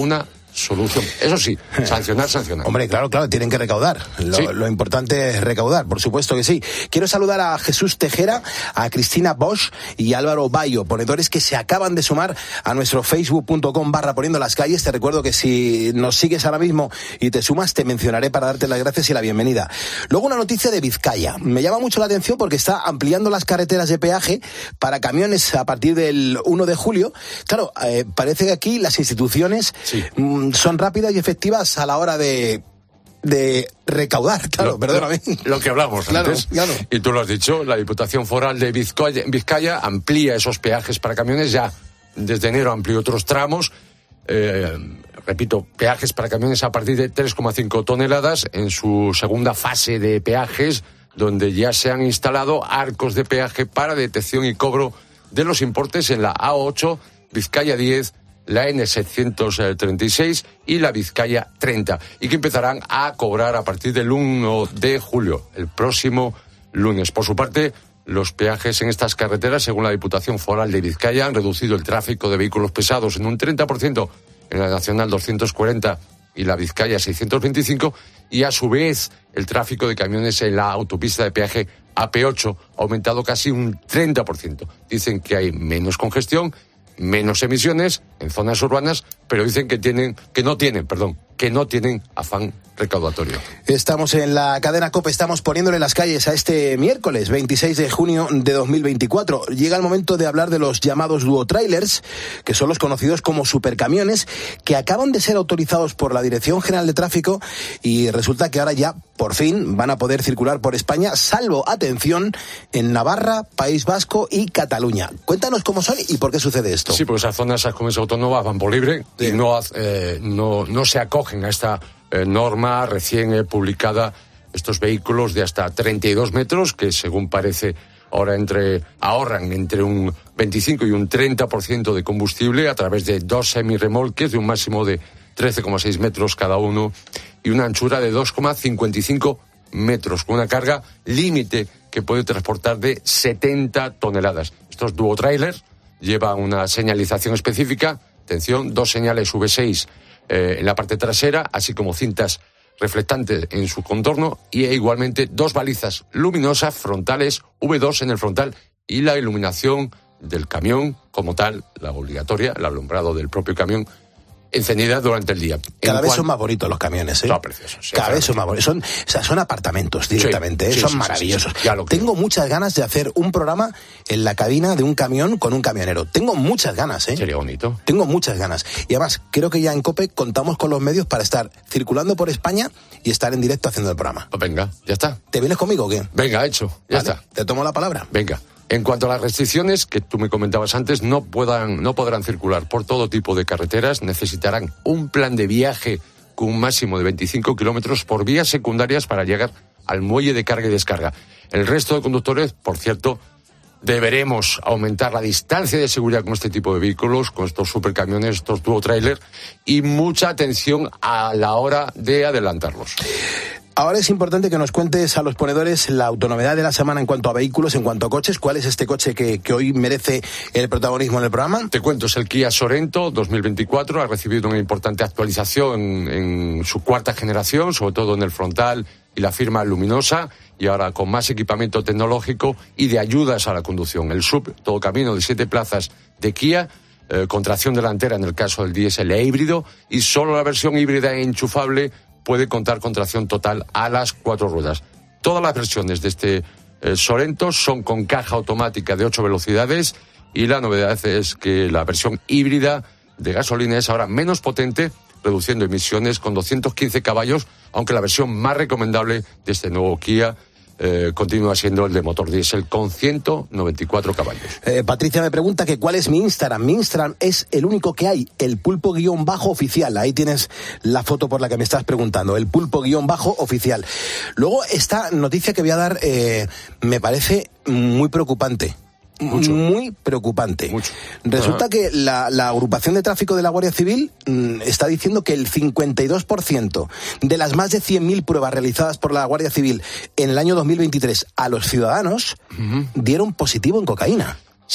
solución. Eso sí, sancionar, sancionar. Hombre, claro, claro, tienen que recaudar. Lo, sí. lo importante es recaudar, por supuesto que sí. Quiero saludar a Jesús Tejera, a Cristina Bosch y Álvaro Bayo, ponedores que se acaban de sumar a nuestro facebook punto com barra poniendo las calles. Te recuerdo que si nos sigues ahora mismo y te sumas, te mencionaré para darte las gracias y la bienvenida. Luego una noticia de Vizcaya. Me llama mucho la atención porque está ampliando las carreteras de peaje para camiones a partir del uno de julio. Claro, eh, parece que aquí las instituciones sí. mm, son rápidas y efectivas a la hora de de recaudar, claro, lo, perdóname. Lo, lo que hablamos claro, antes, claro. Y tú lo has dicho, la Diputación Foral de Vizcaya, Vizcaya amplía esos peajes para camiones, ya desde enero amplió otros tramos, eh, repito, peajes para camiones a partir de tres coma cinco toneladas en su segunda fase de peajes, donde ya se han instalado arcos de peaje para detección y cobro de los importes en la A ocho, Vizcaya diez, la N setecientos treinta y seis y la Vizcaya treinta, y que empezarán a cobrar a partir del uno de julio, el próximo lunes. Por su parte, los peajes en estas carreteras, según la Diputación Foral de Vizcaya, han reducido el tráfico de vehículos pesados en un treinta por ciento en la Nacional doscientos cuarenta y la Vizcaya seiscientos veinticinco, y a su vez el tráfico de camiones en la autopista de peaje A P ocho ha aumentado casi un treinta por ciento. Dicen que hay menos congestión, menos emisiones en zonas urbanas, pero dicen que tienen, que no tienen, perdón, que no tienen afán recaudatorio. Estamos en la cadena COPE, estamos poniéndole las calles a este miércoles veintiséis de junio de dos mil veinticuatro. Llega el momento de hablar de los llamados duotrailers, que son los conocidos como supercamiones, que acaban de ser autorizados por la Dirección General de Tráfico y resulta que ahora ya, por fin, van a poder circular por España, salvo, atención, en Navarra, País Vasco y Cataluña. Cuéntanos cómo son y por qué sucede esto. Sí, porque esas zonas, esas comunidades autónomas van por libre sí. y no, eh, no, no se acogen a esta eh, norma recién eh, publicada, estos vehículos de hasta treinta y dos metros, que según parece ahora entre ahorran entre un veinticinco y un treinta por ciento de combustible a través de dos semirremolques de un máximo de trece coma seis metros cada uno y una anchura de dos coma cincuenta y cinco metros, con una carga límite que puede transportar de setenta toneladas. Estos duotrailers llevan una señalización específica, atención, dos señales V seis eh, en la parte trasera, así como cintas reflectantes en su contorno y igualmente dos balizas luminosas frontales V dos en el frontal y la iluminación del camión como tal, la obligatoria, el alumbrado del propio camión, encendida durante el día. Cada en vez cuan... son más bonitos los camiones, ¿eh? Son preciosos. Sí, Cada vez son más bonitos. Son, o sea, son apartamentos directamente, sí, ¿eh? Sí, son sí, maravillosos. Sí, sí, sí. Tengo muchas ganas de hacer un programa en la cabina de un camión con un camionero. Tengo muchas ganas, ¿eh? Sería bonito. Tengo muchas ganas. Y además, creo que ya en COPE contamos con los medios para estar circulando por España y estar en directo haciendo el programa. Pues venga, ya está. ¿Te vienes conmigo o qué? Venga, hecho. Ya ¿Vale? está. Te tomo la palabra. Venga. En cuanto a las restricciones que tú me comentabas antes, no puedan, no podrán circular por todo tipo de carreteras, necesitarán un plan de viaje con un máximo de veinticinco kilómetros por vías secundarias para llegar al muelle de carga y descarga. El resto de conductores, por cierto, deberemos aumentar la distancia de seguridad con este tipo de vehículos, con estos supercamiones, estos duotrailers, y mucha atención a la hora de adelantarlos. Ahora es importante que nos cuentes a los ponedores la autonomía de la semana en cuanto a vehículos, en cuanto a coches. ¿Cuál es este coche que, que hoy merece el protagonismo en el programa? Te cuento, es el Kia Sorento dos mil veinticuatro. Ha recibido una importante actualización en, en su cuarta generación, sobre todo en el frontal y la firma luminosa, y ahora con más equipamiento tecnológico y de ayudas a la conducción. El sub, todo camino de siete plazas de Kia, eh, con tracción delantera en el caso del diésel e híbrido, y solo la versión híbrida e enchufable puede contar con tracción total a las cuatro ruedas. Todas las versiones de este eh, Sorento son con caja automática de ocho velocidades y la novedad es que la versión híbrida de gasolina es ahora menos potente, reduciendo emisiones con doscientos quince caballos, aunque la versión más recomendable de este nuevo Kia Eh, continúa siendo el de motor diésel con ciento noventa y cuatro caballos. Eh, Patricia me pregunta que cuál es mi Instagram. Mi Instagram es el único que hay, el pulpo guión bajo oficial. Ahí tienes la foto por la que me estás preguntando, el pulpo guión bajo oficial. Luego, esta noticia que voy a dar eh, me parece muy preocupante. Mucho. Muy preocupante. Mucho. Resulta Ajá. que la, la agrupación de tráfico de la Guardia Civil mmm, está diciendo que el cincuenta y dos por ciento de las más de cien mil pruebas realizadas por la Guardia Civil en el año dos mil veintitrés a los ciudadanos uh-huh. dieron positivo en cocaína. Sí,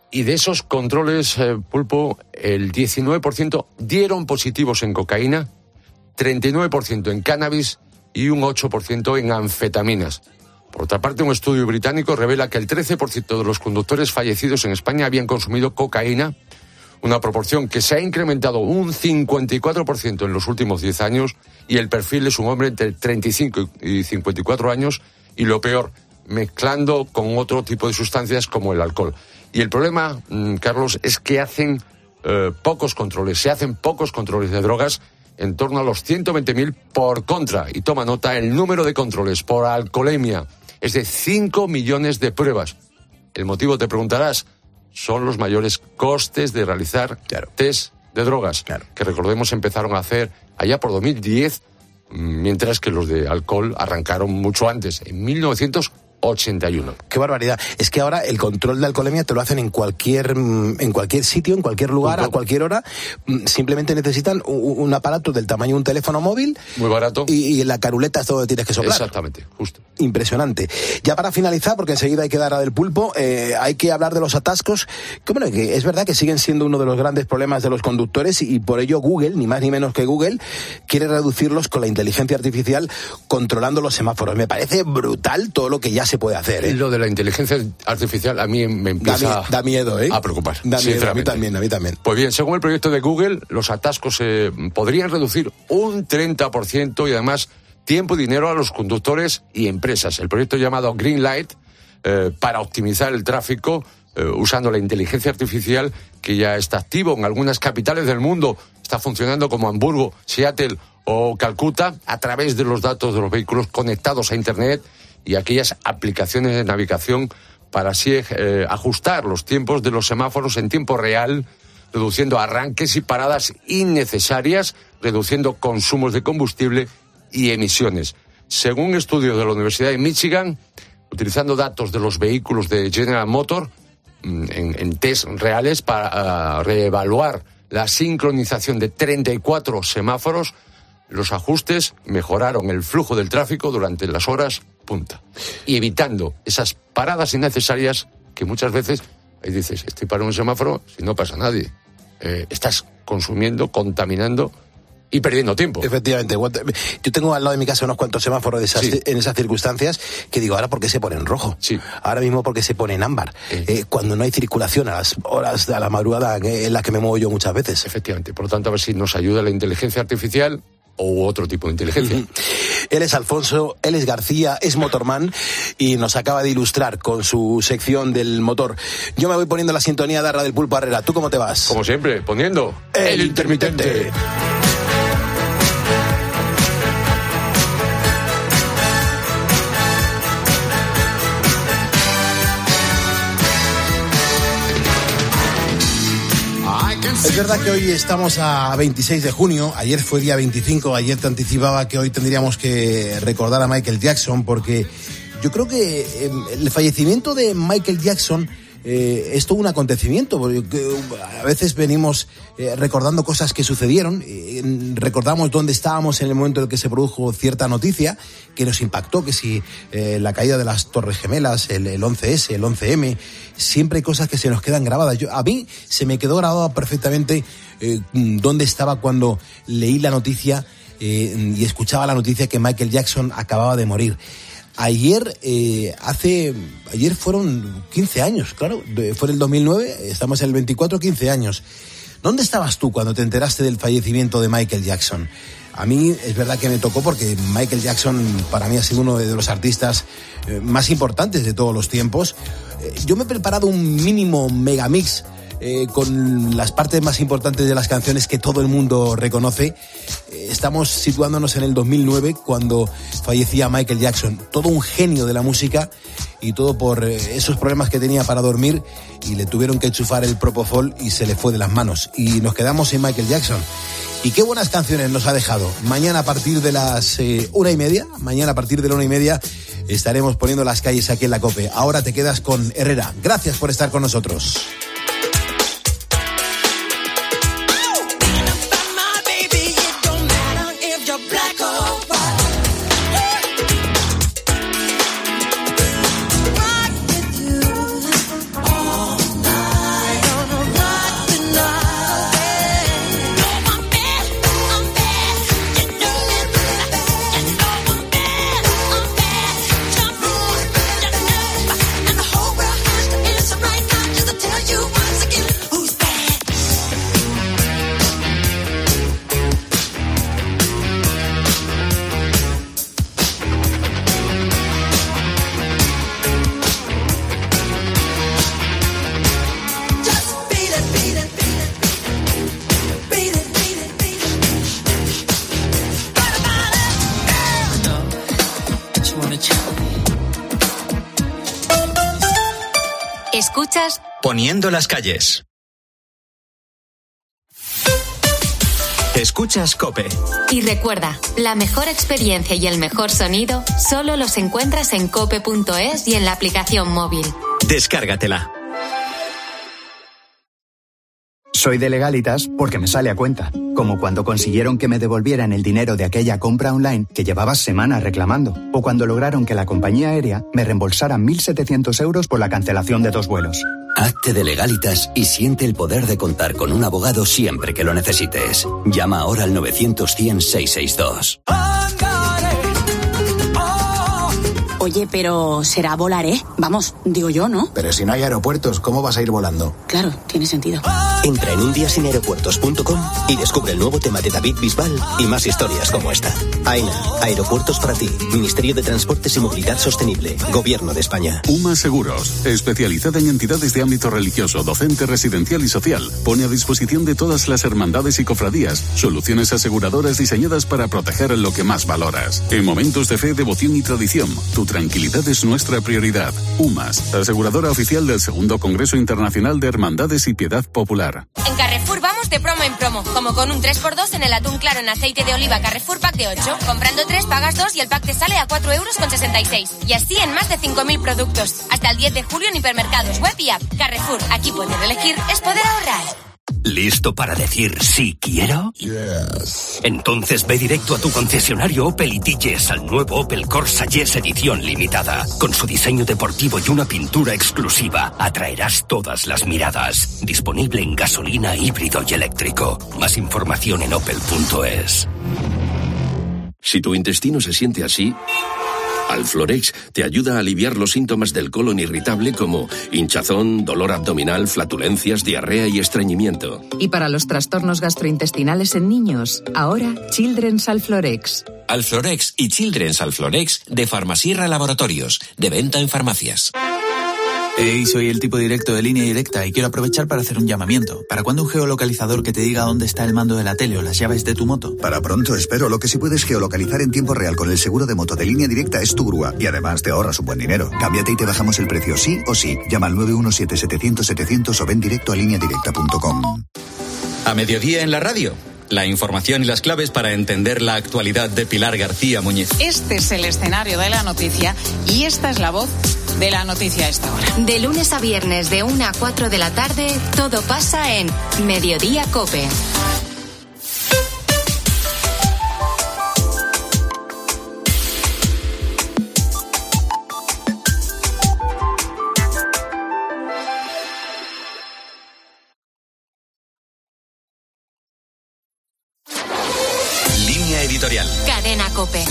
Y de esos controles, eh, Pulpo, el diecinueve por ciento dieron positivos en cocaína, treinta y nueve por ciento en cannabis y un ocho por ciento en anfetaminas. Por otra parte, un estudio británico revela que el trece por ciento de los conductores fallecidos en España habían consumido cocaína, una proporción que se ha incrementado un cincuenta y cuatro por ciento en los últimos diez años, y el perfil es un hombre entre treinta y cinco y cincuenta y cuatro años, y lo peor, mezclando con otro tipo de sustancias como el alcohol. Y el problema, Carlos, es que hacen eh, pocos controles, se hacen pocos controles de drogas, en torno a los ciento veinte mil por contra. Y toma nota, el número de controles por alcoholemia es de cinco millones de pruebas. El motivo, te preguntarás, son los mayores costes de realizar claro. test de drogas, claro. que recordemos empezaron a hacer allá por dos mil diez, mientras que los de alcohol arrancaron mucho antes, en mil novecientos ochenta y uno. Qué barbaridad. Es que ahora el control de alcoholemia te lo hacen en cualquier en cualquier sitio, en cualquier lugar, a cualquier hora. Simplemente necesitan un, un aparato del tamaño de un teléfono móvil. Muy barato. Y, y en la caruleta es todo lo que tienes que soplar. Exactamente, justo. Impresionante. Ya para finalizar, porque enseguida hay que dar a del pulpo, eh, hay que hablar de los atascos, que bueno, que es verdad que siguen siendo uno de los grandes problemas de los conductores, y por ello Google, ni más ni menos que Google, quiere reducirlos con la inteligencia artificial controlando los semáforos. Me parece brutal todo lo que ya se puede hacer, ¿eh? Lo de la inteligencia artificial a mí me empieza da, da miedo, ¿eh? a preocupar. Da miedo, a mí también, a mí también. Pues bien, según el proyecto de Google, los atascos se eh, podrían reducir un treinta por ciento, y además tiempo y dinero a los conductores y empresas. El proyecto llamado Greenlight, eh, para optimizar el tráfico eh, usando la inteligencia artificial, que ya está activo en algunas capitales del mundo, está funcionando como Hamburgo, Seattle o Calcuta, a través de los datos de los vehículos conectados a Internet y aquellas aplicaciones de navegación, para así eh, ajustar los tiempos de los semáforos en tiempo real, reduciendo arranques y paradas innecesarias, reduciendo consumos de combustible y emisiones. Según un estudio de la Universidad de Michigan, utilizando datos de los vehículos de General Motors en, en test reales para uh, reevaluar la sincronización de treinta y cuatro semáforos, los ajustes mejoraron el flujo del tráfico durante las horas punta, y evitando esas paradas innecesarias que muchas veces, ahí dices, estoy para un semáforo, si no pasa nadie. Eh, estás consumiendo, contaminando y perdiendo tiempo. Efectivamente. Yo tengo al lado de mi casa unos cuantos semáforos de esas, sí. en esas circunstancias, que digo, ahora ¿por qué se pone en rojo? Sí. Ahora mismo ¿por qué se pone en ámbar? Eh. Eh, cuando no hay circulación a las horas de la madrugada en las que me muevo yo muchas veces. Efectivamente. Por lo tanto, a ver si nos ayuda la inteligencia artificial o otro tipo de inteligencia. Uh-huh. Él es Alfonso, él es García, es motorman, y nos acaba de ilustrar con su sección del motor. Yo me voy poniendo la sintonía de Arra del Pulpo Herrera. ¿Tú cómo te vas? Como siempre, poniendo el, el intermitente. intermitente. Es verdad que hoy estamos a veintiséis de junio, ayer fue día veinticinco, ayer te anticipaba que hoy tendríamos que recordar a Michael Jackson, porque yo creo que eh, el fallecimiento de Michael Jackson eh, es todo un acontecimiento, porque a veces venimos eh, recordando cosas que sucedieron, eh, recordamos dónde estábamos en el momento en el que se produjo cierta noticia que nos impactó, que si eh, la caída de las Torres Gemelas, el, el once ese, el once eme, siempre hay cosas que se nos quedan grabadas. Yo, a mí se me quedó grabado perfectamente eh, dónde estaba cuando leí la noticia eh, y escuchaba la noticia que Michael Jackson acababa de morir. Ayer, eh, hace, ayer fueron quince años, claro, fue en el dos mil nueve, estamos en el veinticuatro, quince años. ¿Dónde estabas tú cuando te enteraste del fallecimiento de Michael Jackson? A mí es verdad que me tocó, porque Michael Jackson para mí ha sido uno de los artistas eh, más importantes de todos los tiempos. Eh, yo me he preparado un mínimo megamix Eh, con las partes más importantes de las canciones que todo el mundo reconoce. Eh, estamos situándonos en el dos mil nueve, cuando fallecía Michael Jackson, todo un genio de la música, y todo por eh, esos problemas que tenía para dormir, y le tuvieron que enchufar el propofol y se le fue de las manos, y nos quedamos sin Michael Jackson. Y qué buenas canciones nos ha dejado. Mañana a partir de las eh, una y media, mañana a partir de la una y media estaremos poniendo las calles aquí en la COPE. Ahora te quedas con Herrera. Gracias por estar con nosotros. Escuchas Poniendo las calles. Escuchas COPE. Y recuerda, la mejor experiencia y el mejor sonido solo los encuentras en cope punto es y en la aplicación móvil. Descárgatela. Soy de Legalitas porque me sale a cuenta, como cuando consiguieron que me devolvieran el dinero de aquella compra online que llevaba semanas reclamando, o cuando lograron que la compañía aérea me reembolsara mil setecientos euros por la cancelación de dos vuelos. Hazte de Legalitas y siente el poder de contar con un abogado siempre que lo necesites. Llama ahora al novecientos cien seiscientos sesenta y dos. Oye, pero será Volaré. Vamos, digo yo, ¿no? Pero si no hay aeropuertos, ¿cómo vas a ir volando? Claro, tiene sentido. Entra en un día sin aeropuertos punto com y descubre el nuevo tema de David Bisbal y más historias como esta. AENA, Aeropuertos para ti. Ministerio de Transportes y Movilidad Sostenible. Gobierno de España. UMA Seguros, especializada en entidades de ámbito religioso, docente, residencial y social, pone a disposición de todas las hermandades y cofradías soluciones aseguradoras diseñadas para proteger lo que más valoras. En momentos de fe, devoción y tradición, tu tranquilidad es nuestra prioridad. UMAS, aseguradora oficial del segundo Congreso Internacional de Hermandades y Piedad Popular. En Carrefour vamos de promo en promo, como con un tres por dos en el atún claro en aceite de oliva Carrefour Pack de ocho. Comprando tres pagas dos y el pack te sale a cuatro euros con sesenta y seis. Y así en más de cinco mil productos. Hasta el diez de julio en hipermercados, web y app. Carrefour, aquí poder elegir es poder ahorrar. ¿Listo para decir sí quiero? Yes. Entonces ve directo a tu concesionario Opel y di yes al nuevo Opel Corsa Yes edición limitada. Con su diseño deportivo y una pintura exclusiva, atraerás todas las miradas. Disponible en gasolina, híbrido y eléctrico. Más información en opel punto es. Si tu intestino se siente así, Alflorex te ayuda a aliviar los síntomas del colon irritable como hinchazón, dolor abdominal, flatulencias, diarrea y estreñimiento. Y para los trastornos gastrointestinales en niños, ahora Children's Alflorex. Alflorex y Children's Alflorex de Farmasierra Laboratorios, de venta en farmacias. Hey, soy el tipo directo de Línea Directa y quiero aprovechar para hacer un llamamiento. ¿Para cuándo un geolocalizador que te diga dónde está el mando de la tele o las llaves de tu moto? Para pronto, espero. Lo que sí puedes geolocalizar en tiempo real con el seguro de moto de Línea Directa es tu grúa. Y además te ahorras un buen dinero. Cámbiate y te bajamos el precio sí o sí. Llama al nueve uno siete setecientos setecientos o ven directo a línea directa punto com. A mediodía en la radio. La información y las claves para entender la actualidad de Pilar García Muñiz. Este es el escenario de la noticia y esta es la voz de la noticia a esta hora. De lunes a viernes de una a cuatro de la tarde, todo pasa en Mediodía COPE. Editorial. Cadena COPE.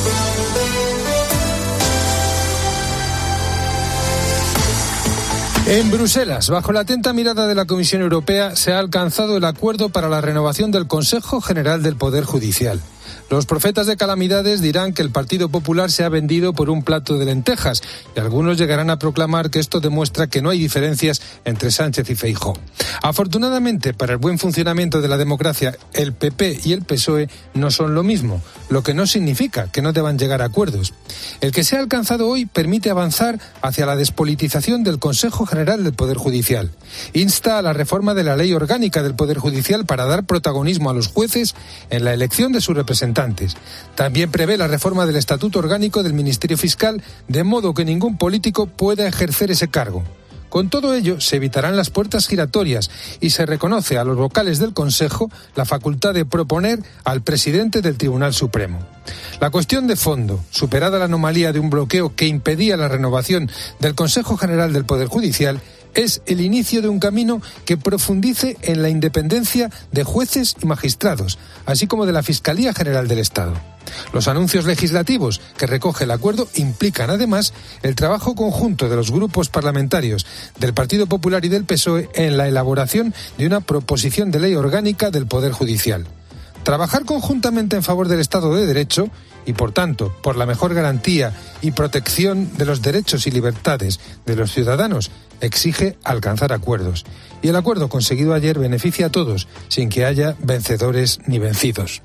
En Bruselas, bajo la atenta mirada de la Comisión Europea, se ha alcanzado el acuerdo para la renovación del Consejo General del Poder Judicial. Los profetas de calamidades dirán que el Partido Popular se ha vendido por un plato de lentejas y algunos llegarán a proclamar que esto demuestra que no hay diferencias entre Sánchez y Feijóo. Afortunadamente, para el buen funcionamiento de la democracia, el P P y el P S O E no son lo mismo, lo que no significa que no deban llegar a acuerdos. El que se ha alcanzado hoy permite avanzar hacia la despolitización del Consejo General del Poder Judicial. Insta a la reforma de la Ley Orgánica del Poder Judicial para dar protagonismo a los jueces en la elección de sus representantes. También prevé la reforma del Estatuto Orgánico del Ministerio Fiscal, de modo que ningún político pueda ejercer ese cargo. Con todo ello, se evitarán las puertas giratorias y se reconoce a los vocales del Consejo la facultad de proponer al presidente del Tribunal Supremo. La cuestión de fondo, superada la anomalía de un bloqueo que impedía la renovación del Consejo General del Poder Judicial, es el inicio de un camino que profundice en la independencia de jueces y magistrados, así como de la Fiscalía General del Estado. Los anuncios legislativos que recoge el acuerdo implican además el trabajo conjunto de los grupos parlamentarios del Partido Popular y del P S O E en la elaboración de una proposición de ley orgánica del Poder Judicial. Trabajar conjuntamente en favor del Estado de Derecho y, por tanto, por la mejor garantía y protección de los derechos y libertades de los ciudadanos exige alcanzar acuerdos. Y el acuerdo conseguido ayer beneficia a todos, sin que haya vencedores ni vencidos.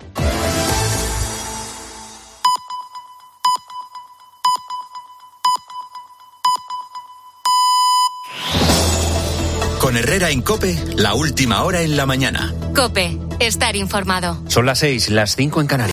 Con Herrera en COPE, la última hora en la mañana. COPE, estar informado. Son las seis, las cinco en Canarias.